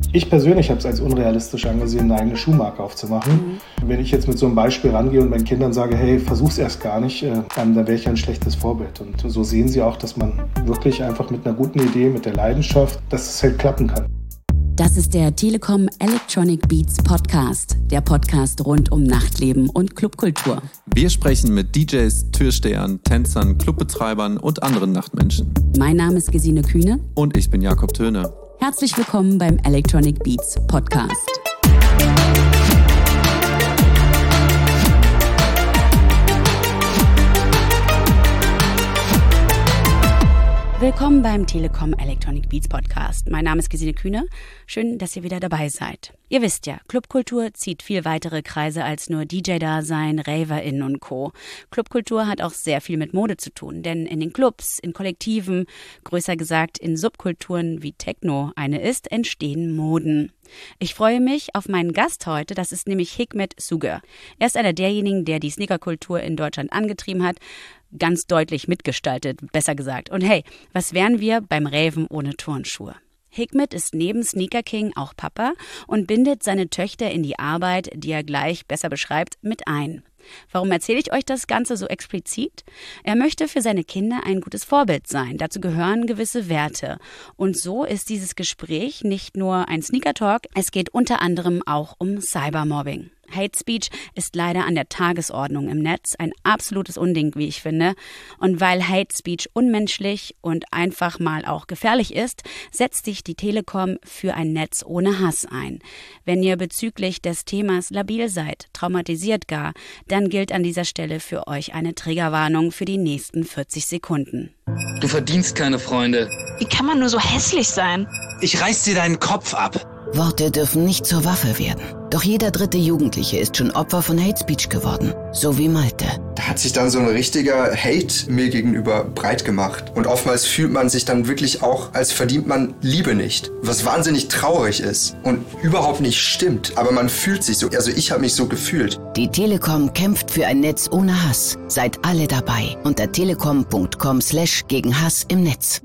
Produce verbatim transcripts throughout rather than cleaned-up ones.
Ich persönlich habe es als unrealistisch angesehen, eine eigene Schuhmarke aufzumachen. Mhm. Wenn ich jetzt mit so einem Beispiel rangehe und meinen Kindern sage, hey, versuch's erst gar nicht, äh, dann wäre ich ein schlechtes Vorbild. Und so sehen sie auch, dass man wirklich einfach mit einer guten Idee, mit der Leidenschaft, dass es halt klappen kann. Das ist der Telekom Electronic Beats Podcast, der Podcast rund um Nachtleben und Clubkultur. Wir sprechen mit D Js, Türstehern, Tänzern, Clubbetreibern und anderen Nachtmenschen. Mein Name ist Gesine Kühne. Und ich bin Jakob Töne. Herzlich willkommen beim Electronic Beats Podcast. Willkommen beim Telekom Electronic Beats Podcast. Mein Name ist Gesine Kühne. Schön, dass ihr wieder dabei seid. Ihr wisst ja, Clubkultur zieht viel weitere Kreise als nur D J-Dasein, RaverInnen und Co. Clubkultur hat auch sehr viel mit Mode zu tun, denn in den Clubs, in Kollektiven, größer gesagt in Subkulturen wie Techno eine ist, entstehen Moden. Ich freue mich auf meinen Gast heute, das ist nämlich Hikmet Sugur. Er ist einer derjenigen, der die Sneakerkultur in Deutschland angetrieben hat, ganz deutlich mitgestaltet, besser gesagt. Und hey, was wären wir beim Raven ohne Turnschuhe? Hikmet ist neben Sneaker King auch Papa und bindet seine Töchter in die Arbeit, die er gleich besser beschreibt, mit ein. Warum erzähle ich euch das Ganze so explizit? Er möchte für seine Kinder ein gutes Vorbild sein. Dazu gehören gewisse Werte. Und so ist dieses Gespräch nicht nur ein Sneaker-Talk, es geht unter anderem auch um Cybermobbing. Hate Speech ist leider an der Tagesordnung im Netz, ein absolutes Unding, wie ich finde. Und weil Hate Speech unmenschlich und einfach mal auch gefährlich ist, setzt sich die Telekom für ein Netz ohne Hass ein. Wenn ihr bezüglich des Themas labil seid, traumatisiert gar, dann gilt an dieser Stelle für euch eine Triggerwarnung für die nächsten vierzig Sekunden. Du verdienst keine Freunde. Wie kann man nur so hässlich sein? Ich reiß dir deinen Kopf ab. Worte dürfen nicht zur Waffe werden. Doch jeder dritte Jugendliche ist schon Opfer von Hate Speech geworden. So wie Malte. Da hat sich dann so ein richtiger Hate mir gegenüber breit gemacht. Und oftmals fühlt man sich dann wirklich auch, als verdient man Liebe nicht. Was wahnsinnig traurig ist und überhaupt nicht stimmt. Aber man fühlt sich so. Also ich habe mich so gefühlt. Die Telekom kämpft für ein Netz ohne Hass. Seid alle dabei. Unter telekom punkt com slash gegen Hass im Netz.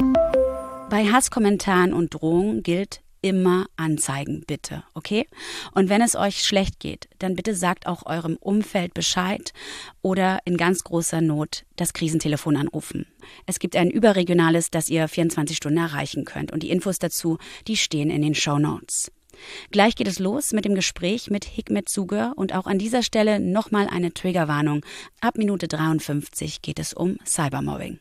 Bei Hasskommentaren und Drohungen gilt: immer anzeigen, bitte, okay? Und wenn es euch schlecht geht, dann bitte sagt auch eurem Umfeld Bescheid oder in ganz großer Not das Krisentelefon anrufen. Es gibt ein überregionales, das ihr vierundzwanzig Stunden erreichen könnt. Und die Infos dazu, die stehen in den Shownotes. Gleich geht es los mit dem Gespräch mit Hikmet Sugur und auch an dieser Stelle nochmal eine Triggerwarnung. Ab Minute dreiundfünfzig geht es um Cybermobbing.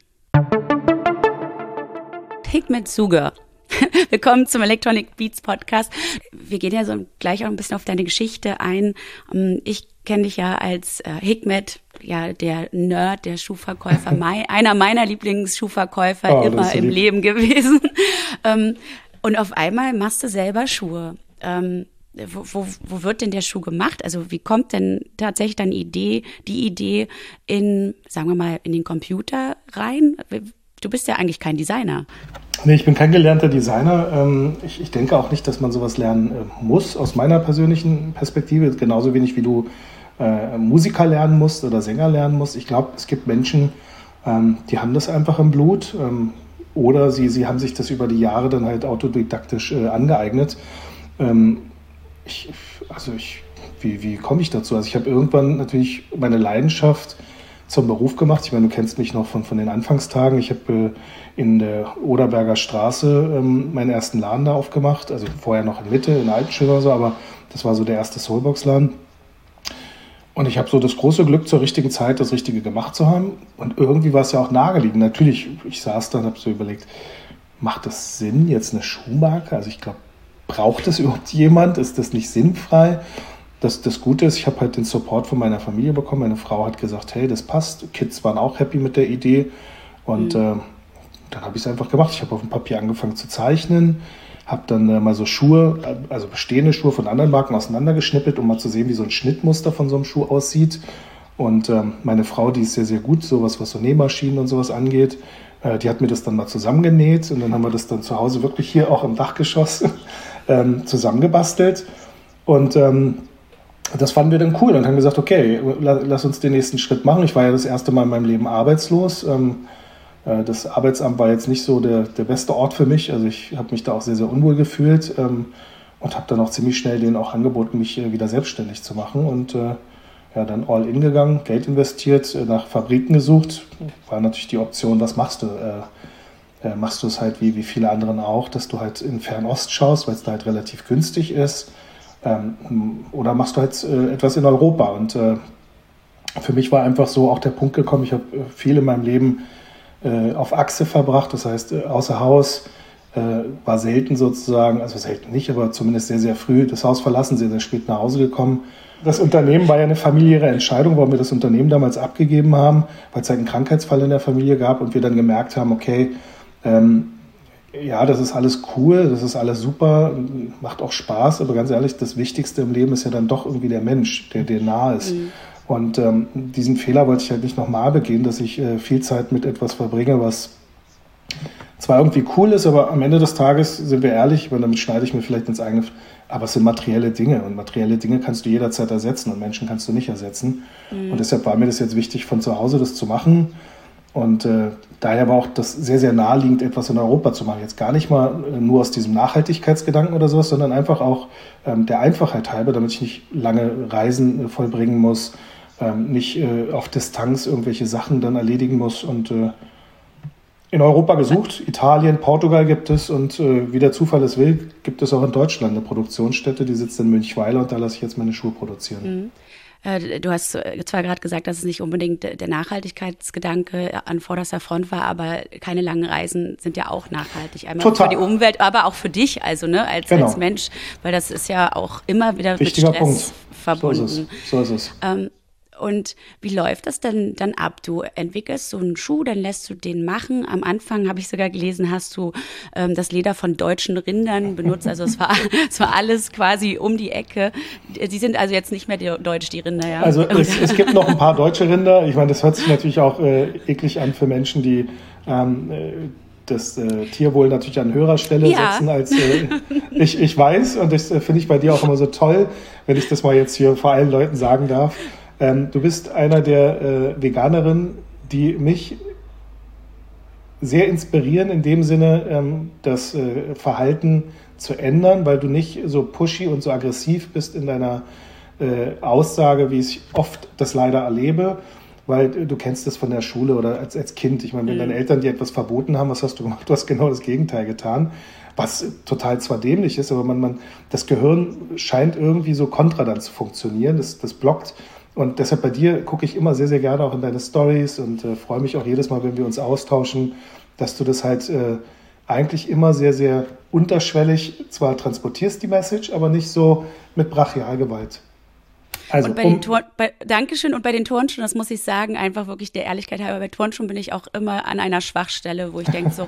Hikmet Sugur. Willkommen zum Electronic Beats Podcast. Wir gehen ja so gleich auch ein bisschen auf deine Geschichte ein. Ich kenne dich ja als äh, Hikmet, ja der Nerd, der Schuhverkäufer, mein, einer meiner Lieblingsschuhverkäufer oh, immer im Leben gewesen. Ähm, und auf einmal machst du selber Schuhe. Ähm, wo, wo, wo wird denn der Schuh gemacht? Also wie kommt denn tatsächlich deine Idee, die Idee in, sagen wir mal, in den Computer rein? Du bist ja eigentlich kein Designer. Nee, ich bin kein gelernter Designer. Ich, ich denke auch nicht, dass man sowas lernen muss, aus meiner persönlichen Perspektive. Genauso wenig wie du äh, Musiker lernen musst oder Sänger lernen musst. Ich glaube, es gibt Menschen, ähm, die haben das einfach im Blut. Ähm, oder sie, sie haben sich das über die Jahre dann halt autodidaktisch äh, angeeignet. Ähm, ich, also ich, wie, wie komme ich dazu? Also ich habe irgendwann natürlich meine Leidenschaft zum Beruf gemacht. Ich meine, du kennst mich noch von, von den Anfangstagen. Ich habe äh, in der Oderberger Straße ähm, meinen ersten Laden da aufgemacht. Also vorher noch in Mitte, in Altenschön oder so, aber das war so der erste Soulbox-Laden. Und ich habe so das große Glück, zur richtigen Zeit das Richtige gemacht zu haben. Und irgendwie war es ja auch naheliegend. Natürlich, ich saß da und habe so überlegt, macht das Sinn, jetzt eine Schuhmarke? Also ich glaube, braucht das überhaupt jemand? Ist das nicht sinnfrei? Das, das Gute ist, ich habe halt den Support von meiner Familie bekommen. Meine Frau hat gesagt, hey, das passt. Kids waren auch happy mit der Idee. Und mhm. äh, dann habe ich es einfach gemacht. Ich habe auf dem Papier angefangen zu zeichnen, habe dann äh, mal so Schuhe, also bestehende Schuhe von anderen Marken auseinandergeschnippelt, um mal zu sehen, wie so ein Schnittmuster von so einem Schuh aussieht. Und äh, meine Frau, die ist sehr, sehr gut, sowas, was so Nähmaschinen und sowas angeht, äh, die hat mir das dann mal zusammengenäht. Und dann haben wir das dann zu Hause wirklich hier auch im Dachgeschoss ähm, zusammengebastelt. Und ähm, das fanden wir dann cool und haben gesagt, okay, lass uns den nächsten Schritt machen. Ich war ja das erste Mal in meinem Leben arbeitslos. Das Arbeitsamt war jetzt nicht so der, der beste Ort für mich. Also ich habe mich da auch sehr, sehr unwohl gefühlt. und habe dann auch ziemlich schnell denen auch angeboten, mich äh, wieder selbstständig zu machen und äh, ja, dann all in gegangen, Geld investiert, äh, nach Fabriken gesucht. War natürlich die Option, was machst du? Äh, äh, machst du es halt wie, wie viele anderen auch, dass du halt in Fernost schaust, weil es da halt relativ günstig ist, ähm, oder machst du halt äh, etwas in Europa? Und äh, für mich war einfach so auch der Punkt gekommen, ich habe äh, viel in meinem Leben äh, auf Achse verbracht, das heißt äh, außer Haus, Äh, war selten sozusagen, also selten nicht, aber zumindest sehr, sehr früh das Haus verlassen, sehr, sehr spät nach Hause gekommen. Das Unternehmen war ja eine familiäre Entscheidung, warum wir das Unternehmen damals abgegeben haben, weil es halt einen Krankheitsfall in der Familie gab und wir dann gemerkt haben, okay, ähm, ja, das ist alles cool, das ist alles super, macht auch Spaß, aber ganz ehrlich, das Wichtigste im Leben ist ja dann doch irgendwie der Mensch, der dir nahe ist. Mhm. Und ähm, diesen Fehler wollte ich halt nicht nochmal begehen, dass ich äh, viel Zeit mit etwas verbringe, was zwar irgendwie cool ist, aber am Ende des Tages, sind wir ehrlich, weil damit schneide ich mir vielleicht ins eigene, aber es sind materielle Dinge und materielle Dinge kannst du jederzeit ersetzen und Menschen kannst du nicht ersetzen. Mhm. Und deshalb war mir das jetzt wichtig, von zu Hause das zu machen und äh, daher war auch das sehr, sehr naheliegend, etwas in Europa zu machen. Jetzt gar nicht mal äh, nur aus diesem Nachhaltigkeitsgedanken oder sowas, sondern einfach auch ähm, der Einfachheit halber, damit ich nicht lange Reisen äh, vollbringen muss, ähm, nicht äh, auf Distanz irgendwelche Sachen dann erledigen muss und äh, in Europa gesucht, Italien, Portugal gibt es und äh, wie der Zufall es will, gibt es auch in Deutschland eine Produktionsstätte, die sitzt in Münchweiler und da lasse ich jetzt meine Schuhe produzieren. Mhm. Äh, du hast zwar gerade gesagt, dass es nicht unbedingt der Nachhaltigkeitsgedanke an vorderster Front war, aber keine langen Reisen sind ja auch nachhaltig. Einmal Total. Für die Umwelt, aber auch für dich, also ne, als, genau. als Mensch, weil das ist ja auch immer wieder Wichtiger mit Stress Punkt. verbunden. So ist es. So ist es. Ähm, Und wie läuft das denn dann ab? Du entwickelst so einen Schuh, dann lässt du den machen. Am Anfang habe ich sogar gelesen, hast du ähm, das Leder von deutschen Rindern benutzt. Also es war, es war alles quasi um die Ecke. Die sind also jetzt nicht mehr die, deutsch, die Rinder, ja? Also es, es gibt noch ein paar deutsche Rinder. Ich meine, das hört sich natürlich auch äh, eklig an für Menschen, die ähm, das äh, Tierwohl natürlich an höherer Stelle ja. setzen als äh, ich, ich weiß. Und das äh, finde ich bei dir auch immer so toll, wenn ich das mal jetzt hier vor allen Leuten sagen darf. Ähm, du bist einer der äh, Veganerinnen, die mich sehr inspirieren, in dem Sinne, ähm, das äh, Verhalten zu ändern, weil du nicht so pushy und so aggressiv bist in deiner äh, Aussage, wie ich oft das leider erlebe, weil äh, du kennst das von der Schule oder als, als Kind. Ich meine, wenn mhm. deine Eltern dir etwas verboten haben, was hast du gemacht? Du hast genau das Gegenteil getan. Was total zwar dämlich ist, aber man, man, das Gehirn scheint irgendwie so kontra dann zu funktionieren. Das, das blockt. Und deshalb bei dir gucke ich immer sehr, sehr gerne auch in deine Stories und äh, freue mich auch jedes Mal, wenn wir uns austauschen, dass du das halt äh, eigentlich immer sehr, sehr unterschwellig zwar transportierst, die Message, aber nicht so mit Brachialgewalt. Also, und bei um, den Turn, bei, Dankeschön. Und bei den Turnschuhen, das muss ich sagen, einfach wirklich der Ehrlichkeit halber, bei Turnschuhen bin ich auch immer an einer Schwachstelle, wo ich denke so...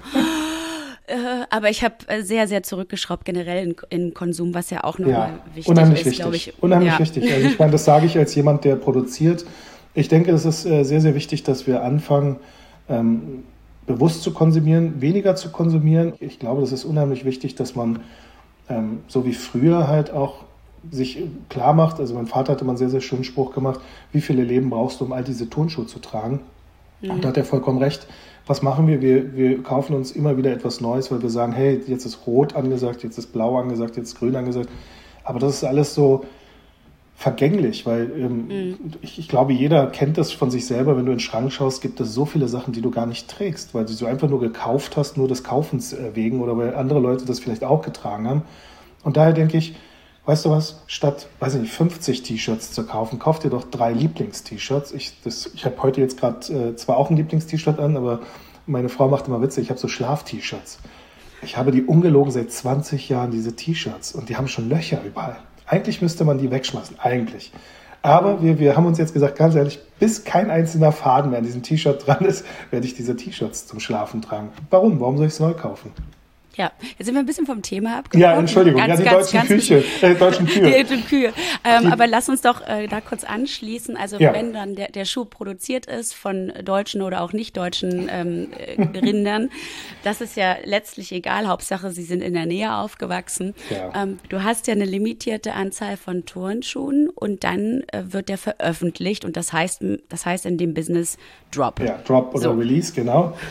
Äh, aber ich habe sehr, sehr zurückgeschraubt generell im Konsum, was ja auch nochmal ja, wichtig unheimlich ist, glaube ich. Unheimlich ja. wichtig. Also ich meine, das sage ich als jemand, der produziert. Ich denke, es ist äh, sehr, sehr wichtig, dass wir anfangen, ähm, bewusst zu konsumieren, weniger zu konsumieren. Ich glaube, das ist unheimlich wichtig, dass man ähm, so wie früher halt auch sich klar macht. Also mein Vater hatte mal einen sehr, sehr schönen Spruch gemacht, wie viele Leben brauchst du, um all diese Turnschuhe zu tragen? Mhm. Und da hat er vollkommen recht. Was machen wir? wir? Wir kaufen uns immer wieder etwas Neues, weil wir sagen, hey, jetzt ist Rot angesagt, jetzt ist Blau angesagt, jetzt ist Grün angesagt. Aber das ist alles so vergänglich, weil ähm, mhm. ich, ich glaube, jeder kennt das von sich selber. Wenn du in den Schrank schaust, gibt es so viele Sachen, die du gar nicht trägst, weil du sie einfach nur gekauft hast, nur des Kaufens wegen oder weil andere Leute das vielleicht auch getragen haben. Und daher denke ich, weißt du was, statt, weiß ich nicht, fünfzig T-Shirts zu kaufen, kauf dir doch drei Lieblings-T-Shirts. Ich, ich habe heute jetzt gerade äh, zwar auch ein Lieblings-T-Shirt an, aber meine Frau macht immer Witze, ich habe so Schlaf-T-Shirts. Ich habe die ungelogen seit zwanzig Jahren, diese T-Shirts, und die haben schon Löcher überall. Eigentlich müsste man die wegschmeißen, eigentlich. Aber wir, wir haben uns jetzt gesagt, ganz ehrlich, bis kein einzelner Faden mehr an diesem T-Shirt dran ist, werde ich diese T-Shirts zum Schlafen tragen. Warum? Warum soll ich es neu kaufen? Ja, jetzt sind wir ein bisschen vom Thema abgekommen. Ja, Entschuldigung, ganz, ja, die ganz, deutschen, ganz, Küche, äh, deutschen Kühe. Die, die Kühe. Ähm, die, aber lass uns doch äh, da kurz anschließen. Also ja. wenn dann der, der Schuh produziert ist von deutschen oder auch nicht deutschen ähm, äh, Rindern, das ist ja letztlich egal. Hauptsache, sie sind in der Nähe aufgewachsen. Ja. Ähm, du hast ja eine limitierte Anzahl von Turnschuhen und dann äh, wird der veröffentlicht und das heißt, das heißt in dem Business Drop. Ja, Drop oder so. Release, genau.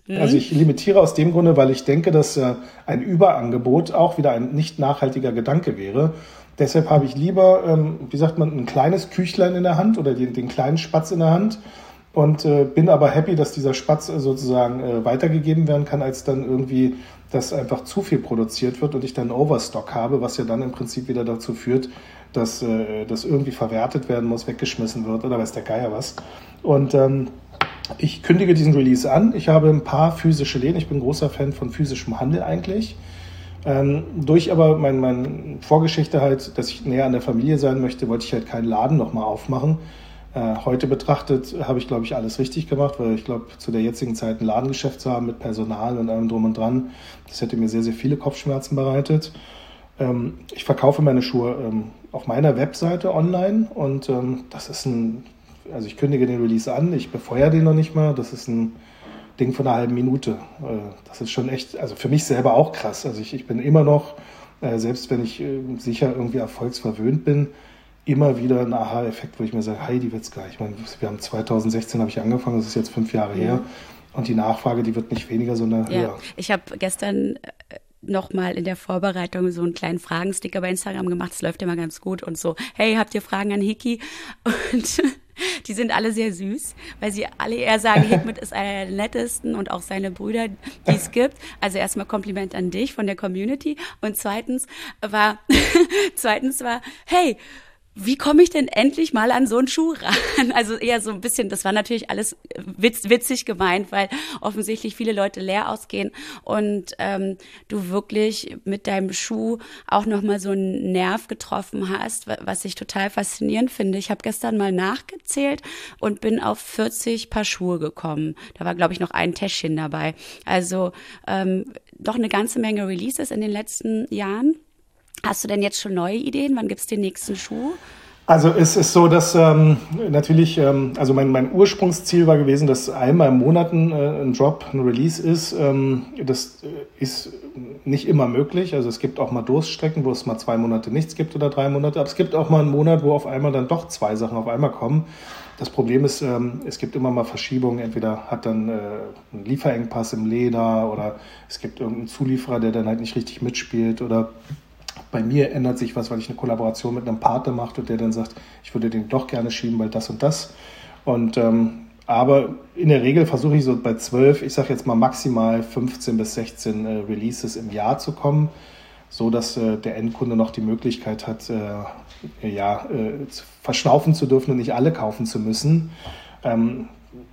Also ich limitiere aus dem Grunde, weil ich denke, dass äh, ein Überangebot auch wieder ein nicht nachhaltiger Gedanke wäre. Deshalb habe ich lieber, ähm, wie sagt man, ein kleines Küchlein in der Hand oder den, den kleinen Spatz in der Hand und äh, bin aber happy, dass dieser Spatz äh, sozusagen äh, weitergegeben werden kann, als dann irgendwie, dass einfach zu viel produziert wird und ich dann Overstock habe, was ja dann im Prinzip wieder dazu führt, dass äh, das irgendwie verwertet werden muss, weggeschmissen wird oder weiß der Geier was. Und ähm, ich kündige diesen Release an. Ich habe ein paar physische Läden. Ich bin großer Fan von physischem Handel eigentlich. Ähm, durch aber meine mein Vorgeschichte halt, dass ich näher an der Familie sein möchte, wollte ich halt keinen Laden nochmal aufmachen. Äh, heute betrachtet habe ich, glaube ich, alles richtig gemacht, weil ich glaube, zu der jetzigen Zeit ein Ladengeschäft zu haben mit Personal und allem drum und dran, das hätte mir sehr, sehr viele Kopfschmerzen bereitet. Ähm, ich verkaufe meine Schuhe ähm, auf meiner Webseite online und ähm, das ist ein Also ich kündige den Release an, ich befeuere den noch nicht mal. Das ist ein Ding von einer halben Minute. Das ist schon echt, also für mich selber auch krass. Also ich, ich bin immer noch, selbst wenn ich sicher irgendwie erfolgsverwöhnt bin, immer wieder ein Aha-Effekt, wo ich mir sage, Heidi Witzka, ich meine, wir haben zwanzig sechzehn habe ich angefangen, das ist jetzt fünf Jahre her. Und die Nachfrage, die wird nicht weniger, sondern ja, höher. Ich habe gestern nochmal in der Vorbereitung so einen kleinen Fragensticker bei Instagram gemacht. Das läuft immer ganz gut und so, hey, habt ihr Fragen an Hickey? Und die sind alle sehr süß, weil sie alle eher sagen, Hikmet ist einer der nettesten und auch seine Brüder, die es gibt. Also erstmal Kompliment an dich von der Community. Und zweitens war, zweitens war, hey, wie komme ich denn endlich mal an so einen Schuh ran? Also eher so ein bisschen, das war natürlich alles witz, witzig gemeint, weil offensichtlich viele Leute leer ausgehen und ähm, du wirklich mit deinem Schuh auch nochmal so einen Nerv getroffen hast, was ich total faszinierend finde. Ich habe gestern mal nachgezählt und bin auf vierzig Paar Schuhe gekommen. Da war, glaube ich, noch ein Täschchen dabei. Also ähm, doch eine ganze Menge Releases in den letzten Jahren. Hast du denn jetzt schon neue Ideen? Wann gibt es den nächsten Schuh? Also es ist so, dass ähm, natürlich, ähm, also mein, mein Ursprungsziel war gewesen, dass einmal im Monat ein, äh, ein Drop, ein Release ist. Ähm, das ist nicht immer möglich. Also es gibt auch mal Durststrecken, wo es mal zwei Monate nichts gibt oder drei Monate. Aber es gibt auch mal einen Monat, wo auf einmal dann doch zwei Sachen auf einmal kommen. Das Problem ist, ähm, es gibt immer mal Verschiebungen. Entweder hat dann äh, ein Lieferengpass im Leder oder es gibt irgendeinen Zulieferer, der dann halt nicht richtig mitspielt oder bei mir ändert sich was, weil ich eine Kollaboration mit einem Partner mache und der dann sagt, ich würde den doch gerne schieben, weil das und das. Und ähm, aber in der Regel versuche ich so bei zwölf, ich sage jetzt mal maximal fünfzehn bis sechzehn äh, Releases im Jahr zu kommen, so dass äh, der Endkunde noch die Möglichkeit hat, äh, ja, äh, verschnaufen zu dürfen und nicht alle kaufen zu müssen. Ähm,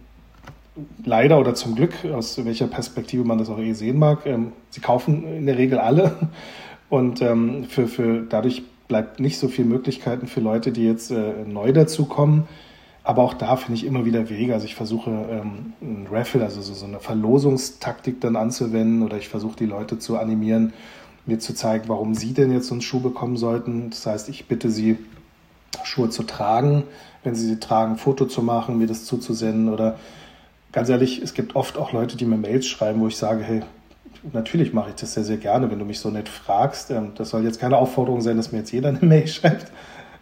leider oder zum Glück, aus welcher Perspektive man das auch eh sehen mag, ähm, sie kaufen in der Regel alle. Und ähm, für, für, dadurch bleibt nicht so viel Möglichkeiten für Leute, die jetzt äh, neu dazukommen. Aber auch da finde ich immer wieder Wege. Also ich versuche ähm, ein Raffle, also so, so eine Verlosungstaktik dann anzuwenden oder ich versuche die Leute zu animieren, mir zu zeigen, warum sie denn jetzt so einen Schuh bekommen sollten. Das heißt, ich bitte sie, Schuhe zu tragen, wenn sie sie tragen, ein Foto zu machen, mir das zuzusenden oder ganz ehrlich, es gibt oft auch Leute, die mir Mails schreiben, wo ich sage, hey, natürlich mache ich das sehr, sehr gerne, wenn du mich so nett fragst. Das soll jetzt keine Aufforderung sein, dass mir jetzt jeder eine Mail schreibt.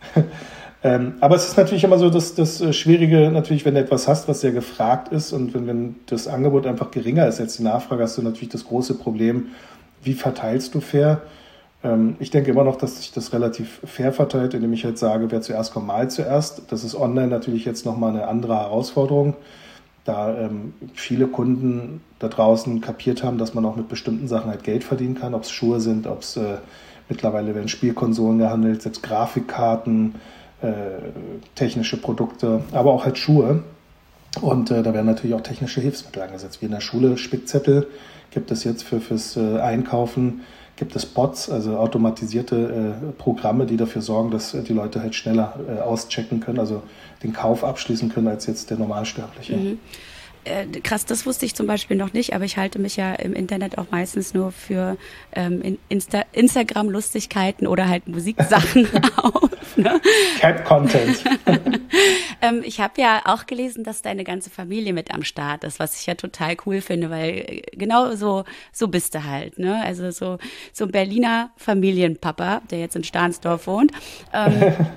Aber es ist natürlich immer so das, das Schwierige, natürlich, wenn du etwas hast, was sehr gefragt ist und wenn, wenn das Angebot einfach geringer ist als die Nachfrage, hast du natürlich das große Problem, wie verteilst du fair? Ich denke immer noch, dass sich das relativ fair verteilt, indem ich halt sage, wer zuerst kommt, mal zuerst. Das ist online natürlich jetzt nochmal eine andere Herausforderung, da ähm, viele Kunden da draußen kapiert haben, dass man auch mit bestimmten Sachen halt Geld verdienen kann, ob es Schuhe sind, ob es äh, mittlerweile werden Spielkonsolen gehandelt, selbst Grafikkarten, äh, technische Produkte, aber auch halt Schuhe. Und äh, da werden natürlich auch technische Hilfsmittel eingesetzt. Wie in der Schule Spickzettel gibt es jetzt für fürs äh, Einkaufen, gibt es Bots, also automatisierte äh, Programme, die dafür sorgen, dass äh, die Leute halt schneller äh, auschecken können, also den Kauf abschließen können als jetzt der Normalsterbliche. Mhm. Äh, krass, das wusste ich zum Beispiel noch nicht, aber ich halte mich ja im Internet auch meistens nur für ähm, Insta- Instagram-Lustigkeiten oder halt Musiksachen auf. Ne? Cat-Content. ähm, ich habe ja auch gelesen, dass deine ganze Familie mit am Start ist, was ich ja total cool finde, weil genau so, so bist du halt. Ne? Also so, so ein Berliner Familienpapa, der jetzt in Stahnsdorf wohnt. Ähm,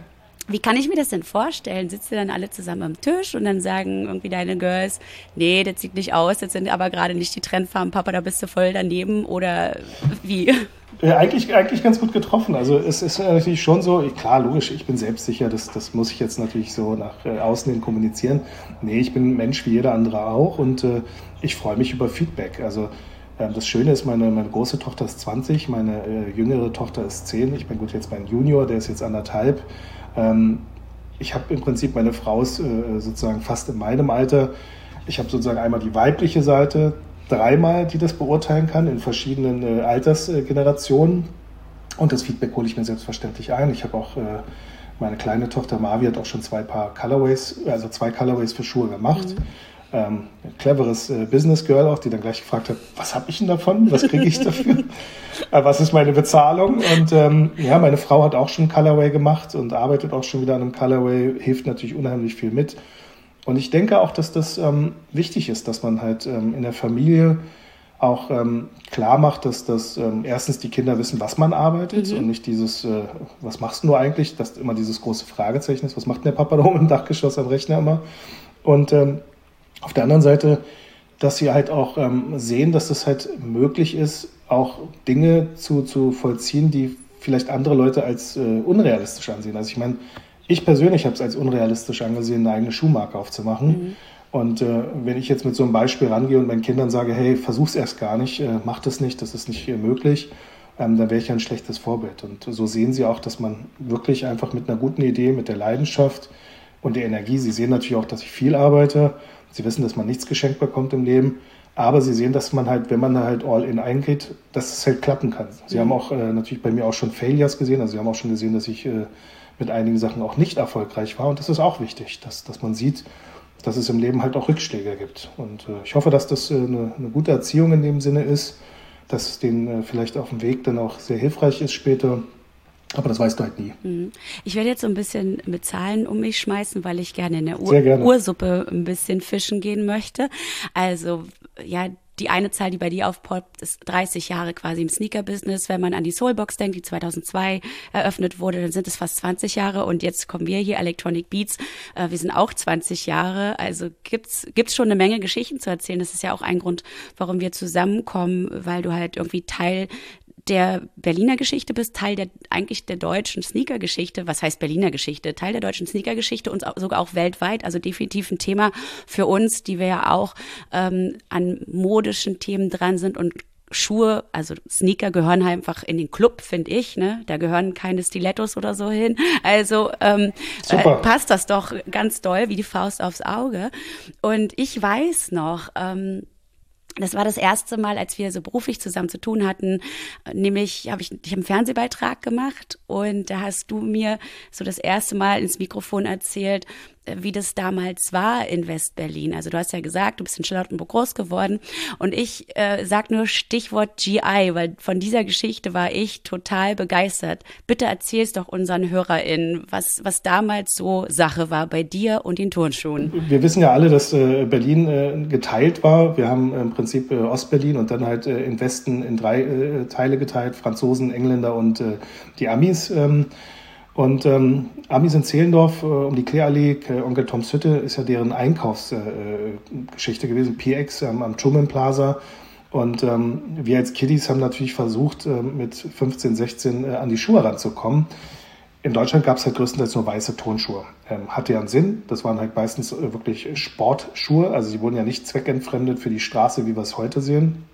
Wie kann ich mir das denn vorstellen? Sitzt ihr dann alle zusammen am Tisch und dann sagen irgendwie deine Girls, nee, das sieht nicht aus, das sind aber gerade nicht die Trendfarben, Papa, da bist du voll daneben oder wie? Ja, eigentlich, eigentlich ganz gut getroffen. Also es ist natürlich schon so, klar, logisch, ich bin selbstsicher, das, das muss ich jetzt natürlich so nach äh, außen hin kommunizieren. Nee, ich bin ein Mensch wie jeder andere auch und äh, ich freue mich über Feedback. Also äh, das Schöne ist, meine, meine große Tochter ist zwanzig, meine äh, jüngere Tochter ist zehn. Ich bin gut jetzt mein Junior, der ist jetzt anderthalb. Ähm, ich habe im Prinzip, meine Frau ist äh, sozusagen fast in meinem Alter. Ich habe sozusagen einmal die weibliche Seite, dreimal, die das beurteilen kann, in verschiedenen äh, Altersgenerationen. Und das Feedback hole ich mir selbstverständlich ein. Ich habe auch, äh, meine kleine Tochter Marvi hat auch schon zwei Paar Colorways, also zwei Colorways für Schuhe gemacht. Mhm. Ähm, ein cleveres äh, Business Girl auch, die dann gleich gefragt hat, was habe ich denn davon? Was kriege ich dafür? äh, was ist meine Bezahlung? Und ähm, ja, meine Frau hat auch schon Colorway gemacht und arbeitet auch schon wieder an einem Colorway, hilft natürlich unheimlich viel mit. Und ich denke auch, dass das ähm, wichtig ist, dass man halt ähm, in der Familie auch ähm, klar macht, dass, dass ähm, erstens die Kinder wissen, was man arbeitet mhm. und nicht dieses, äh, was machst du eigentlich, dass immer dieses große Fragezeichen ist, was macht denn der Papa da oben im Dachgeschoss am Rechner immer? Und ähm, auf der anderen Seite, dass sie halt auch ähm, sehen, dass es halt möglich ist, auch Dinge zu, zu vollziehen, die vielleicht andere Leute als äh, unrealistisch ansehen. Also ich meine, ich persönlich habe es als unrealistisch angesehen, eine eigene Schuhmarke aufzumachen. Mhm. Und äh, wenn ich jetzt mit so einem Beispiel rangehe und meinen Kindern sage, hey, versuch's erst gar nicht, äh, mach das nicht, das ist nicht äh, möglich, ähm, dann wäre ich ein schlechtes Vorbild. Und so sehen sie auch, dass man wirklich einfach mit einer guten Idee, mit der Leidenschaft und der Energie, sie sehen natürlich auch, dass ich viel arbeite, sie wissen, dass man nichts geschenkt bekommt im Leben, aber sie sehen, dass man halt, wenn man da halt all in eingeht, dass es halt klappen kann. Sie mhm. haben auch äh, natürlich bei mir auch schon Failures gesehen, also sie haben auch schon gesehen, dass ich äh, mit einigen Sachen auch nicht erfolgreich war und das ist auch wichtig, dass, dass man sieht, dass es im Leben halt auch Rückschläge gibt. Und äh, ich hoffe, dass das äh, eine, eine gute Erziehung in dem Sinne ist, dass es denen äh, vielleicht auf dem Weg dann auch sehr hilfreich ist später. Aber das weißt du halt nie. Ich werde jetzt so ein bisschen mit Zahlen um mich schmeißen, weil ich gerne in der Ur- Ursuppe ein bisschen fischen gehen möchte. Also, ja, die eine Zahl, die bei dir aufpoppt, ist dreißig Jahre quasi im Sneaker-Business. Wenn man an die Soulbox denkt, die zweitausendzwei eröffnet wurde, dann sind es fast zwanzig Jahre. Und jetzt kommen wir hier, Electronic Beats. Wir sind auch zwanzig Jahre. Also gibt's gibt's schon eine Menge Geschichten zu erzählen. Das ist ja auch ein Grund, warum wir zusammenkommen, weil du halt irgendwie Teil der Berliner Geschichte bist, Teil der eigentlich der deutschen Sneaker-Geschichte. Was heißt Berliner Geschichte? Teil der deutschen Sneaker-Geschichte und sogar auch weltweit. Also definitiv ein Thema für uns, die wir ja auch ähm, an modischen Themen dran sind und Schuhe, also Sneaker gehören halt einfach in den Club, finde ich. Ne? Da gehören keine Stilettos oder so hin. Also ähm, äh, passt das doch ganz doll wie die Faust aufs Auge. Und ich weiß noch, ähm, das war das erste Mal, als wir so beruflich zusammen zu tun hatten, nämlich habe ich, ich habe einen Fernsehbeitrag gemacht und da hast du mir so das erste Mal ins Mikrofon erzählt, wie das damals war in West-Berlin. Also du hast ja gesagt, du bist in Charlottenburg groß geworden und ich äh, sag nur Stichwort G I, weil von dieser Geschichte war ich total begeistert. Bitte erzähl's doch unseren HörerInnen, was, was damals so Sache war bei dir und den Turnschuhen. Wir wissen ja alle, dass äh, Berlin äh, geteilt war. Wir haben äh, im Prinzip äh, Ostberlin und dann halt äh, im Westen in drei äh, Teile geteilt, Franzosen, Engländer und äh, die Amis. Ähm, Und ähm, Amis in Zehlendorf, äh, um die Kleeallee, äh, Onkel Toms Hütte, ist ja deren Einkaufsgeschichte äh, gewesen, P X ähm, am Truman Plaza. Und ähm, wir als Kiddies haben natürlich versucht, äh, mit fünfzehn, sechzehn äh, an die Schuhe ranzukommen. In Deutschland gab es halt größtenteils nur weiße Turnschuhe. Ähm, hatte ja einen Sinn, das waren halt meistens äh, wirklich Sportschuhe, also sie wurden ja nicht zweckentfremdet für die Straße, wie wir es heute sehen.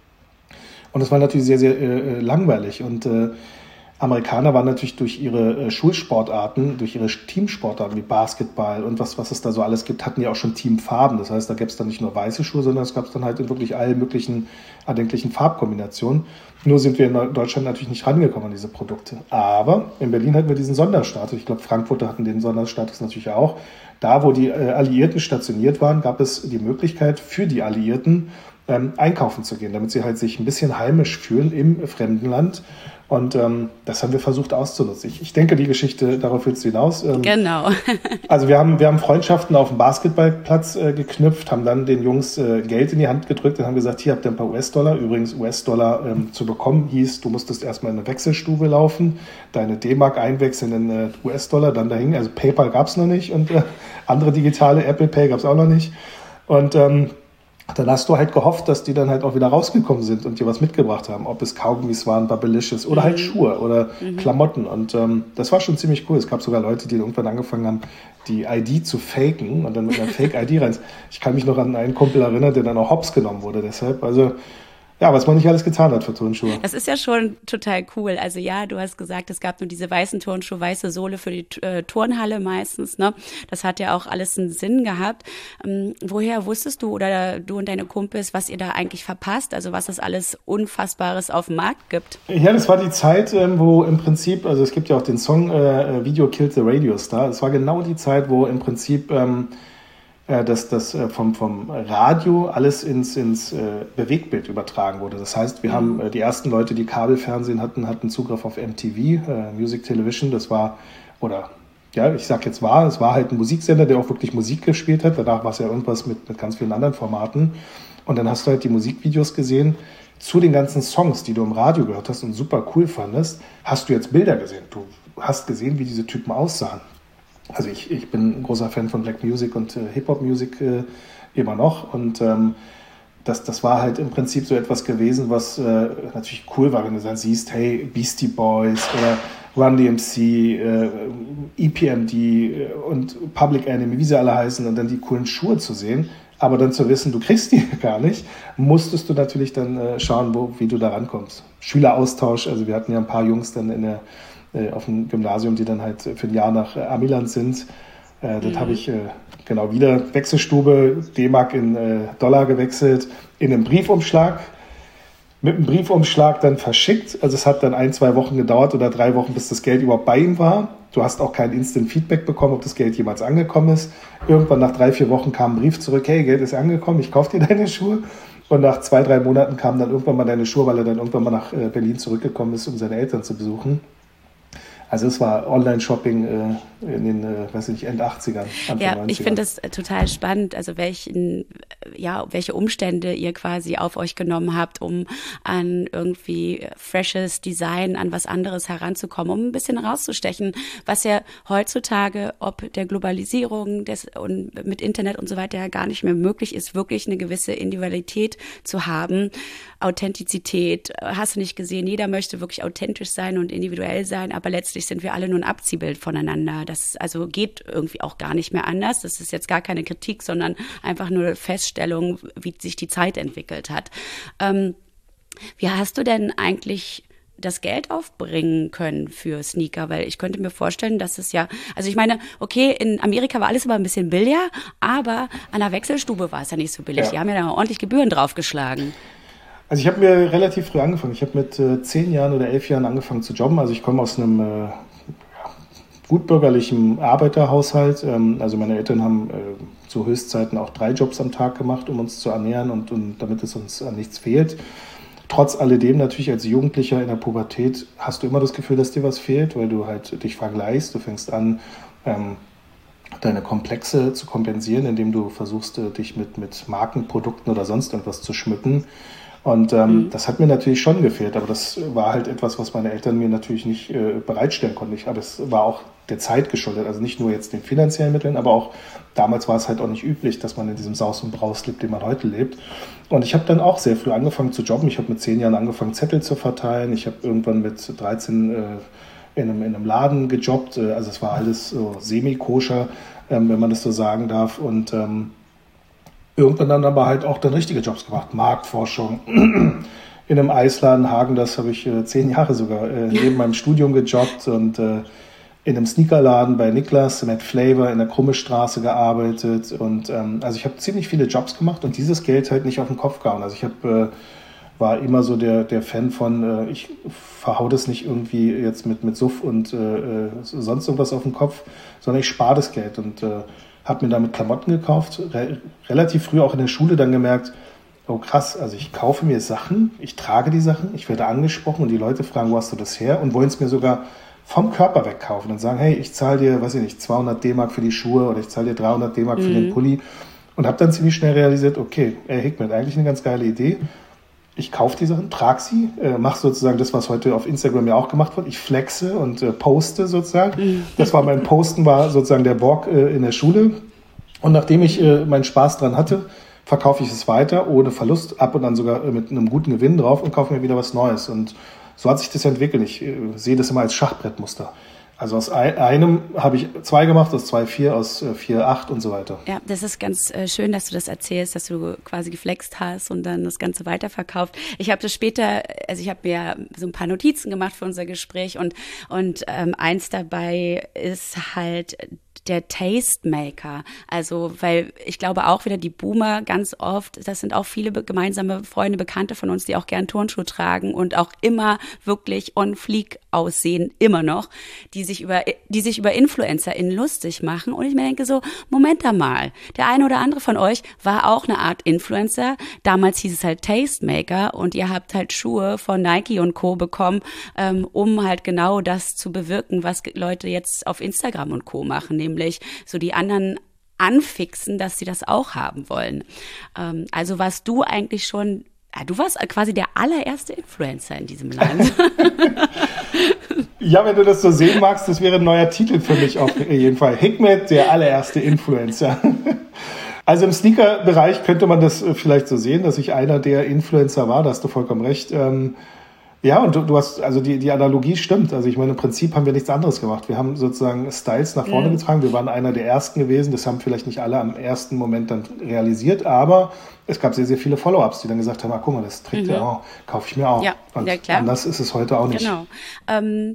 Und das war natürlich sehr, sehr äh, langweilig und äh, Amerikaner waren natürlich durch ihre äh, Schulsportarten, durch ihre Teamsportarten wie Basketball und was, was es da so alles gibt, hatten ja auch schon Teamfarben. Das heißt, da gäbe es dann nicht nur weiße Schuhe, sondern es gab es dann halt in wirklich allen möglichen erdenklichen Farbkombinationen. Nur sind wir in Deutschland natürlich nicht rangekommen an diese Produkte. Aber in Berlin hatten wir diesen Sonderstatus. Ich glaube, Frankfurter hatten den Sonderstatus natürlich auch. Da, wo die äh, Alliierten stationiert waren, gab es die Möglichkeit für die Alliierten, ähm, einkaufen zu gehen, damit sie halt sich ein bisschen heimisch fühlen im fremden Land. Und ähm, das haben wir versucht auszunutzen. Ich, ich denke, die Geschichte, darauf willst du hinaus. Ähm, genau. also wir haben, wir haben Freundschaften auf dem Basketballplatz äh, geknüpft, haben dann den Jungs äh, Geld in die Hand gedrückt und haben gesagt, hier habt ihr ein paar U S-Dollar. Übrigens, U S-Dollar ähm, zu bekommen hieß, du musstest erstmal in eine Wechselstube laufen, deine D-Mark einwechseln in äh, U S-Dollar, dann dahin. Also PayPal gab es noch nicht und äh, andere digitale, Apple Pay gab es auch noch nicht. Und ähm, dann hast du halt gehofft, dass die dann halt auch wieder rausgekommen sind und dir was mitgebracht haben. Ob es Kaugummis waren, Babbelicious oder mhm. halt Schuhe oder mhm. Klamotten. Und ähm, das war schon ziemlich cool. Es gab sogar Leute, die irgendwann angefangen haben, die I D zu faken und dann mit einer Fake-I D rein. Ich kann mich noch an einen Kumpel erinnern, der dann auch hops genommen wurde deshalb. Also ja, was man nicht alles getan hat für Turnschuhe. Das ist ja schon total cool. Also ja, du hast gesagt, es gab nur diese weißen Turnschuhe, weiße Sohle für die äh, Turnhalle meistens. Ne? Das hat ja auch alles einen Sinn gehabt. Ähm, woher wusstest du oder du und deine Kumpels, was ihr da eigentlich verpasst? Also was es alles Unfassbares auf dem Markt gibt? Ja, das war die Zeit, ähm, wo im Prinzip, also es gibt ja auch den Song äh, Video Killed the Radio Star. Es war genau die Zeit, wo im Prinzip ähm, dass das vom, vom Radio alles ins, ins äh, Bewegtbild übertragen wurde. Das heißt, wir mhm. haben äh, die ersten Leute, die Kabelfernsehen hatten, hatten Zugriff auf M T V, äh, Music Television. Das war, oder ja, ich sag jetzt war, es war halt ein Musiksender, der auch wirklich Musik gespielt hat. Danach war es ja irgendwas mit, mit ganz vielen anderen Formaten. Und dann hast du halt die Musikvideos gesehen zu den ganzen Songs, die du im Radio gehört hast und super cool fandest, hast du jetzt Bilder gesehen. Du hast gesehen, wie diese Typen aussahen. Also ich, ich bin ein großer Fan von Black Music und äh, Hip-Hop-Music äh, immer noch und ähm, das, das war halt im Prinzip so etwas gewesen, was äh, natürlich cool war, wenn du dann siehst, hey, Beastie Boys oder Run D M C, äh, E P M D äh, und Public Enemy, wie sie alle heißen und dann die coolen Schuhe zu sehen, aber dann zu wissen, du kriegst die gar nicht, musstest du natürlich dann äh, schauen, wo, wie du da rankommst. Schüleraustausch, also wir hatten ja ein paar Jungs dann in der auf dem Gymnasium, die dann halt für ein Jahr nach äh, Amiland sind. Äh, dort mhm. habe ich äh, genau wieder Wechselstube, D-Mark in äh, Dollar gewechselt, in einem Briefumschlag, mit einem Briefumschlag dann verschickt. Also es hat dann ein, zwei Wochen gedauert oder drei Wochen, bis das Geld überhaupt bei ihm war. Du hast auch kein Instant-Feedback bekommen, ob das Geld jemals angekommen ist. Irgendwann nach drei, vier Wochen kam ein Brief zurück, hey, Geld ist angekommen, ich kaufe dir deine Schuhe. Und nach zwei, drei Monaten kamen dann irgendwann mal deine Schuhe, weil er dann irgendwann mal nach äh, Berlin zurückgekommen ist, um seine Eltern zu besuchen. Also es war Online-Shopping äh, in den, äh, weiß nicht, End achtzigern, Anfang ja, neunzigern. Ich finde das total spannend, also welchen, ja, welche Umstände ihr quasi auf euch genommen habt, um an irgendwie freshes Design, an was anderes heranzukommen, um ein bisschen rauszustechen, was ja heutzutage, ob der Globalisierung des, und mit Internet und so weiter ja gar nicht mehr möglich ist, wirklich eine gewisse Individualität zu haben. Authentizität, hast du nicht gesehen, jeder möchte wirklich authentisch sein und individuell sein, aber letztlich sind wir alle nur ein Abziehbild voneinander. Das also geht irgendwie auch gar nicht mehr anders. Das ist jetzt gar keine Kritik, sondern einfach nur Feststellung, wie sich die Zeit entwickelt hat. Ähm, wie hast du denn eigentlich das Geld aufbringen können für Sneaker? Weil ich könnte mir vorstellen, dass es ja, also ich meine, okay, in Amerika war alles immer ein bisschen billiger, aber an der Wechselstube war es ja nicht so billig. Ja. Die haben ja da ordentlich Gebühren draufgeschlagen. Also ich habe mir relativ früh angefangen. Ich habe mit äh, zehn Jahren oder elf Jahren angefangen zu jobben. Also ich komme aus einem äh, gutbürgerlichen Arbeiterhaushalt. Ähm, also meine Eltern haben äh, zu Höchstzeiten auch drei Jobs am Tag gemacht, um uns zu ernähren und, und damit es uns an nichts fehlt. Trotz alledem natürlich als Jugendlicher in der Pubertät hast du immer das Gefühl, dass dir was fehlt, weil du halt dich vergleichst. Du fängst an, ähm, deine Komplexe zu kompensieren, indem du versuchst, äh, dich mit, mit Markenprodukten oder sonst irgendwas zu schmücken. Und ähm, mhm. das hat mir natürlich schon gefehlt, aber das war halt etwas, was meine Eltern mir natürlich nicht äh, bereitstellen konnten. Ich, aber es war auch der Zeit geschuldet, also nicht nur jetzt den finanziellen Mitteln, aber auch damals war es halt auch nicht üblich, dass man in diesem Saus und Braus lebt, den man heute lebt. Und ich habe dann auch sehr früh angefangen zu jobben. Ich habe mit zehn Jahren angefangen, Zettel zu verteilen. Ich habe irgendwann mit dreizehn äh, in, einem, in einem Laden gejobbt. Also es war alles so semi-koscher, ähm, wenn man das so sagen darf. Und ähm, irgendwann dann aber halt auch dann richtige Jobs gemacht. Marktforschung. In einem Eisladen, Hagen, das habe ich äh, zehn Jahre sogar äh, neben meinem Studium gejobbt und äh, in einem Sneakerladen bei Niklas, Matt Flavor, in der Krummestraße gearbeitet. Und ähm, also ich habe ziemlich viele Jobs gemacht und dieses Geld halt nicht auf den Kopf gehauen. Also ich habe, äh, war immer so der, der Fan von, äh, ich verhau das nicht irgendwie jetzt mit, mit Suff und äh, sonst irgendwas auf den Kopf, sondern ich spare das Geld und äh, habe mir damit Klamotten gekauft, re- relativ früh auch in der Schule dann gemerkt, oh krass, also ich kaufe mir Sachen, ich trage die Sachen, ich werde angesprochen und die Leute fragen, wo hast du das her? Und wollen es mir sogar vom Körper wegkaufen und sagen, hey, ich zahle dir, weiß ich nicht, zweihundert D-Mark für die Schuhe oder ich zahle dir dreihundert D-Mark mhm. für den Pulli. Und habe dann ziemlich schnell realisiert, okay, ey, Hikmet, eigentlich eine ganz geile Idee. Ich kaufe die Sachen, trage sie, äh, mache sozusagen das, was heute auf Instagram ja auch gemacht wird. Ich flexe und äh, poste sozusagen. Mhm. Das war mein Posten, war sozusagen der Borg äh, in der Schule. Und nachdem ich äh, meinen Spaß dran hatte, verkaufe ich es weiter, ohne Verlust, ab und an sogar äh, mit einem guten Gewinn drauf und kaufe mir wieder was Neues. Und so hat sich das entwickelt. Ich äh, sehe das immer als Schachbrettmuster. Also aus einem habe ich zwei gemacht, aus zwei vier, aus vier acht und so weiter. Ja, das ist ganz äh, schön, dass du das erzählst, dass du quasi geflext hast und dann das Ganze weiterverkauft. Ich habe das später, also ich habe mir so ein paar Notizen gemacht für unser Gespräch und, und ähm, eins dabei ist halt der Tastemaker. Also, weil ich glaube auch wieder die Boomer ganz oft, das sind auch viele gemeinsame Freunde, Bekannte von uns, die auch gern Turnschuhe tragen und auch immer wirklich on fleek aussehen, immer noch, die sich über, die sich über InfluencerInnen lustig machen. Und ich mir denke so, Moment mal, der eine oder andere von euch war auch eine Art Influencer. Damals hieß es halt Tastemaker und ihr habt halt Schuhe von Nike und Co. bekommen, ähm, um halt genau das zu bewirken, was Leute jetzt auf Instagram und Co. machen, nämlich so die anderen anfixen, dass sie das auch haben wollen. Ähm, also warst du eigentlich schon, ja, du warst quasi der allererste Influencer in diesem Land. Ja, wenn du das so sehen magst, das wäre ein neuer Titel für mich auf jeden Fall. Hikmet, der allererste Influencer. Also im Sneaker-Bereich könnte man das vielleicht so sehen, dass ich einer der Influencer war, da hast du vollkommen recht. Ähm, Ja, und du, du hast, also die, die Analogie stimmt. Also ich meine, im Prinzip haben wir nichts anderes gemacht. Wir haben sozusagen Styles nach vorne mhm. getragen. Wir waren einer der Ersten gewesen. Das haben vielleicht nicht alle am ersten Moment dann realisiert, aber es gab sehr, sehr viele Follow-ups, die dann gesagt haben, ah, guck mal, das trägt mhm. er auch, kaufe ich mir auch. Ja, und ja, klar. Anders ist es heute auch nicht. Genau. Ähm,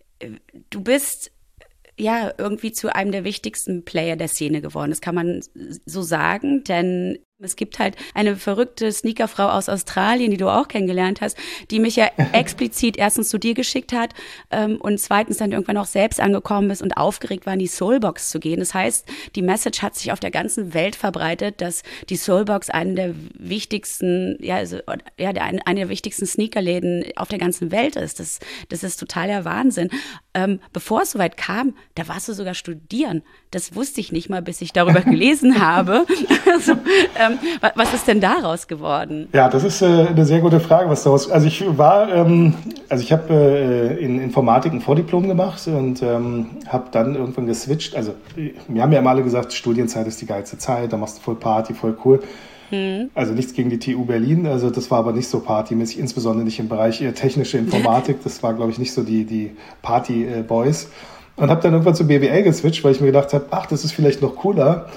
du bist ja irgendwie zu einem der wichtigsten Player der Szene geworden. Das kann man so sagen, denn es gibt halt eine verrückte Sneakerfrau aus Australien, die du auch kennengelernt hast, die mich ja explizit erstens zu dir geschickt hat ähm, und zweitens dann irgendwann auch selbst angekommen ist und aufgeregt war, in die Soulbox zu gehen. Das heißt, die Message hat sich auf der ganzen Welt verbreitet, dass die Soulbox eine der wichtigsten, ja, also, ja, eine, eine der wichtigsten Sneakerläden auf der ganzen Welt ist. Das, das ist totaler Wahnsinn. Ähm, bevor es soweit kam, da warst du sogar studieren. Das wusste ich nicht mal, bis ich darüber gelesen habe. Also, ähm, was ist denn daraus geworden? Ja, das ist äh, eine sehr gute Frage, was daraus. Also ich war, ähm, also ich habe äh, in Informatik ein Vordiplom gemacht und ähm, habe dann irgendwann geswitcht. Also wir haben ja immer alle gesagt, Studienzeit ist die geilste Zeit, da machst du voll Party, voll cool. Hm. Also nichts gegen die T U Berlin, also das war aber nicht so partymäßig, insbesondere nicht im Bereich äh, technische Informatik. Das war, glaube ich, nicht so die, die Party-Boys. Und habe dann irgendwann zu B W L geswitcht, weil ich mir gedacht habe, ach, das ist vielleicht noch cooler.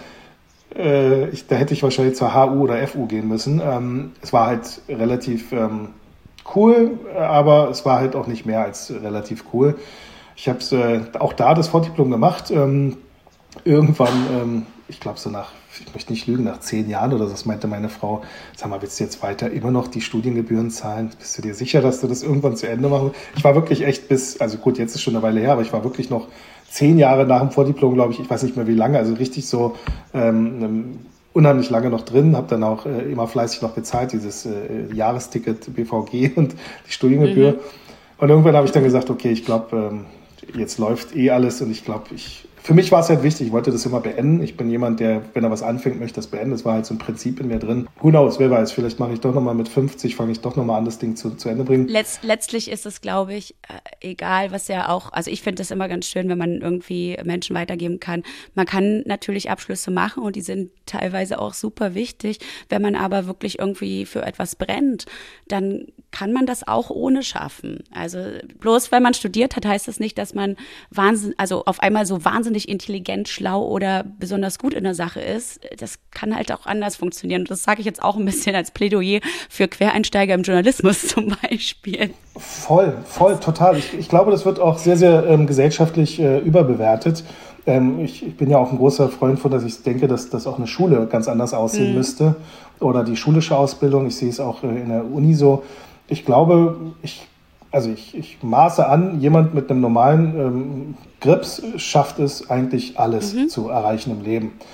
Äh, ich, da hätte ich wahrscheinlich zur H U oder F U gehen müssen. Ähm, es war halt relativ ähm, cool, aber es war halt auch nicht mehr als relativ cool. Ich habe äh, auch da das Vordiplom gemacht. Ähm, irgendwann, ähm, ich glaube so nach, ich möchte nicht lügen, nach zehn Jahren oder so, das meinte meine Frau, sag mal, willst du jetzt weiter immer noch die Studiengebühren zahlen? Bist du dir sicher, dass du das irgendwann zu Ende machen? Ich war wirklich echt bis, also gut, jetzt ist schon eine Weile her, aber ich war wirklich noch zehn Jahre nach dem Vordiplom, glaube ich, ich weiß nicht mehr wie lange, also richtig so ähm, unheimlich lange noch drin, habe dann auch äh, immer fleißig noch bezahlt, dieses äh, Jahresticket B V G und die Studiengebühr. Mhm. Und irgendwann habe ich dann gesagt, okay, ich glaube, ähm, jetzt läuft eh alles und ich glaube, ich für mich war es halt wichtig, ich wollte das immer beenden. Ich bin jemand, der, wenn er was anfängt, möchte das beenden. Das war halt so ein Prinzip in mir drin. Who knows, wer weiß, vielleicht mache ich doch nochmal mit fünfzig, fange ich doch nochmal an, das Ding zu, zu Ende bringen. Letzt, letztlich ist es, glaube ich, äh, egal, was ja auch, also ich finde das immer ganz schön, wenn man irgendwie Menschen weitergeben kann. Man kann natürlich Abschlüsse machen und die sind teilweise auch super wichtig. Wenn man aber wirklich irgendwie für etwas brennt, dann kann man das auch ohne schaffen. Also bloß weil man studiert hat, heißt das nicht, dass man wahnsinn, also auf einmal so wahnsinnig intelligent, schlau oder besonders gut in der Sache ist. Das kann halt auch anders funktionieren. Und das sage ich jetzt auch ein bisschen als Plädoyer für Quereinsteiger im Journalismus zum Beispiel. Voll, voll, total. Ich, ich glaube, das wird auch sehr, sehr ähm, gesellschaftlich äh, überbewertet. Ähm, ich, ich bin ja auch ein großer Freund von, dass ich denke, dass, dass auch eine Schule ganz anders aussehen mhm. müsste. Oder die schulische Ausbildung. Ich sehe es auch äh, in der Uni so. Ich glaube, ich Also ich, ich maße an, jemand mit einem normalen ähm, Grips schafft es eigentlich alles mhm. zu erreichen im Leben.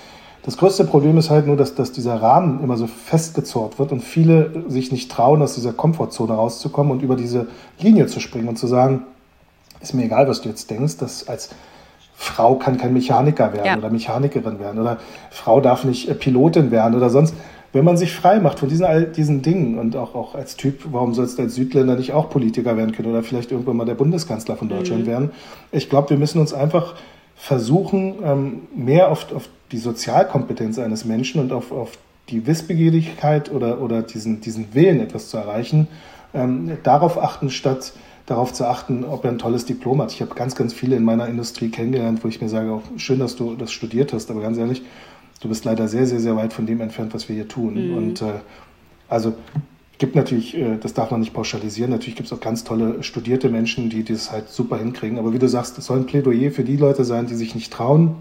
Das größte Problem ist halt nur, dass, dass dieser Rahmen immer so festgezurrt wird und viele sich nicht trauen, aus dieser Komfortzone rauszukommen und über diese Linie zu springen und zu sagen, ist mir egal, was du jetzt denkst, dass als Frau kann kein Mechaniker werden ja. oder Mechanikerin werden oder Frau darf nicht Pilotin werden oder sonst. Wenn man sich frei macht von diesen, all diesen Dingen und auch, auch als Typ, warum sollst du als Südländer nicht auch Politiker werden können oder vielleicht irgendwann mal der Bundeskanzler von Deutschland mhm. werden? Ich glaube, wir müssen uns einfach versuchen, ähm, mehr auf, auf die Sozialkompetenz eines Menschen und auf, auf die Wissbegierlichkeit oder, oder diesen, diesen Willen, etwas zu erreichen, ähm, darauf achten, statt darauf zu achten, ob er ein tolles Diplom hat. Ich habe ganz, ganz viele in meiner Industrie kennengelernt, wo ich mir sage, auch schön, dass du das studiert hast, aber ganz ehrlich, du bist leider sehr, sehr, sehr weit von dem entfernt, was wir hier tun. Mhm. Und äh, also gibt natürlich, äh, das darf man nicht pauschalisieren, natürlich gibt es auch ganz tolle studierte Menschen, die das halt super hinkriegen. Aber wie du sagst, es soll ein Plädoyer für die Leute sein, die sich nicht trauen,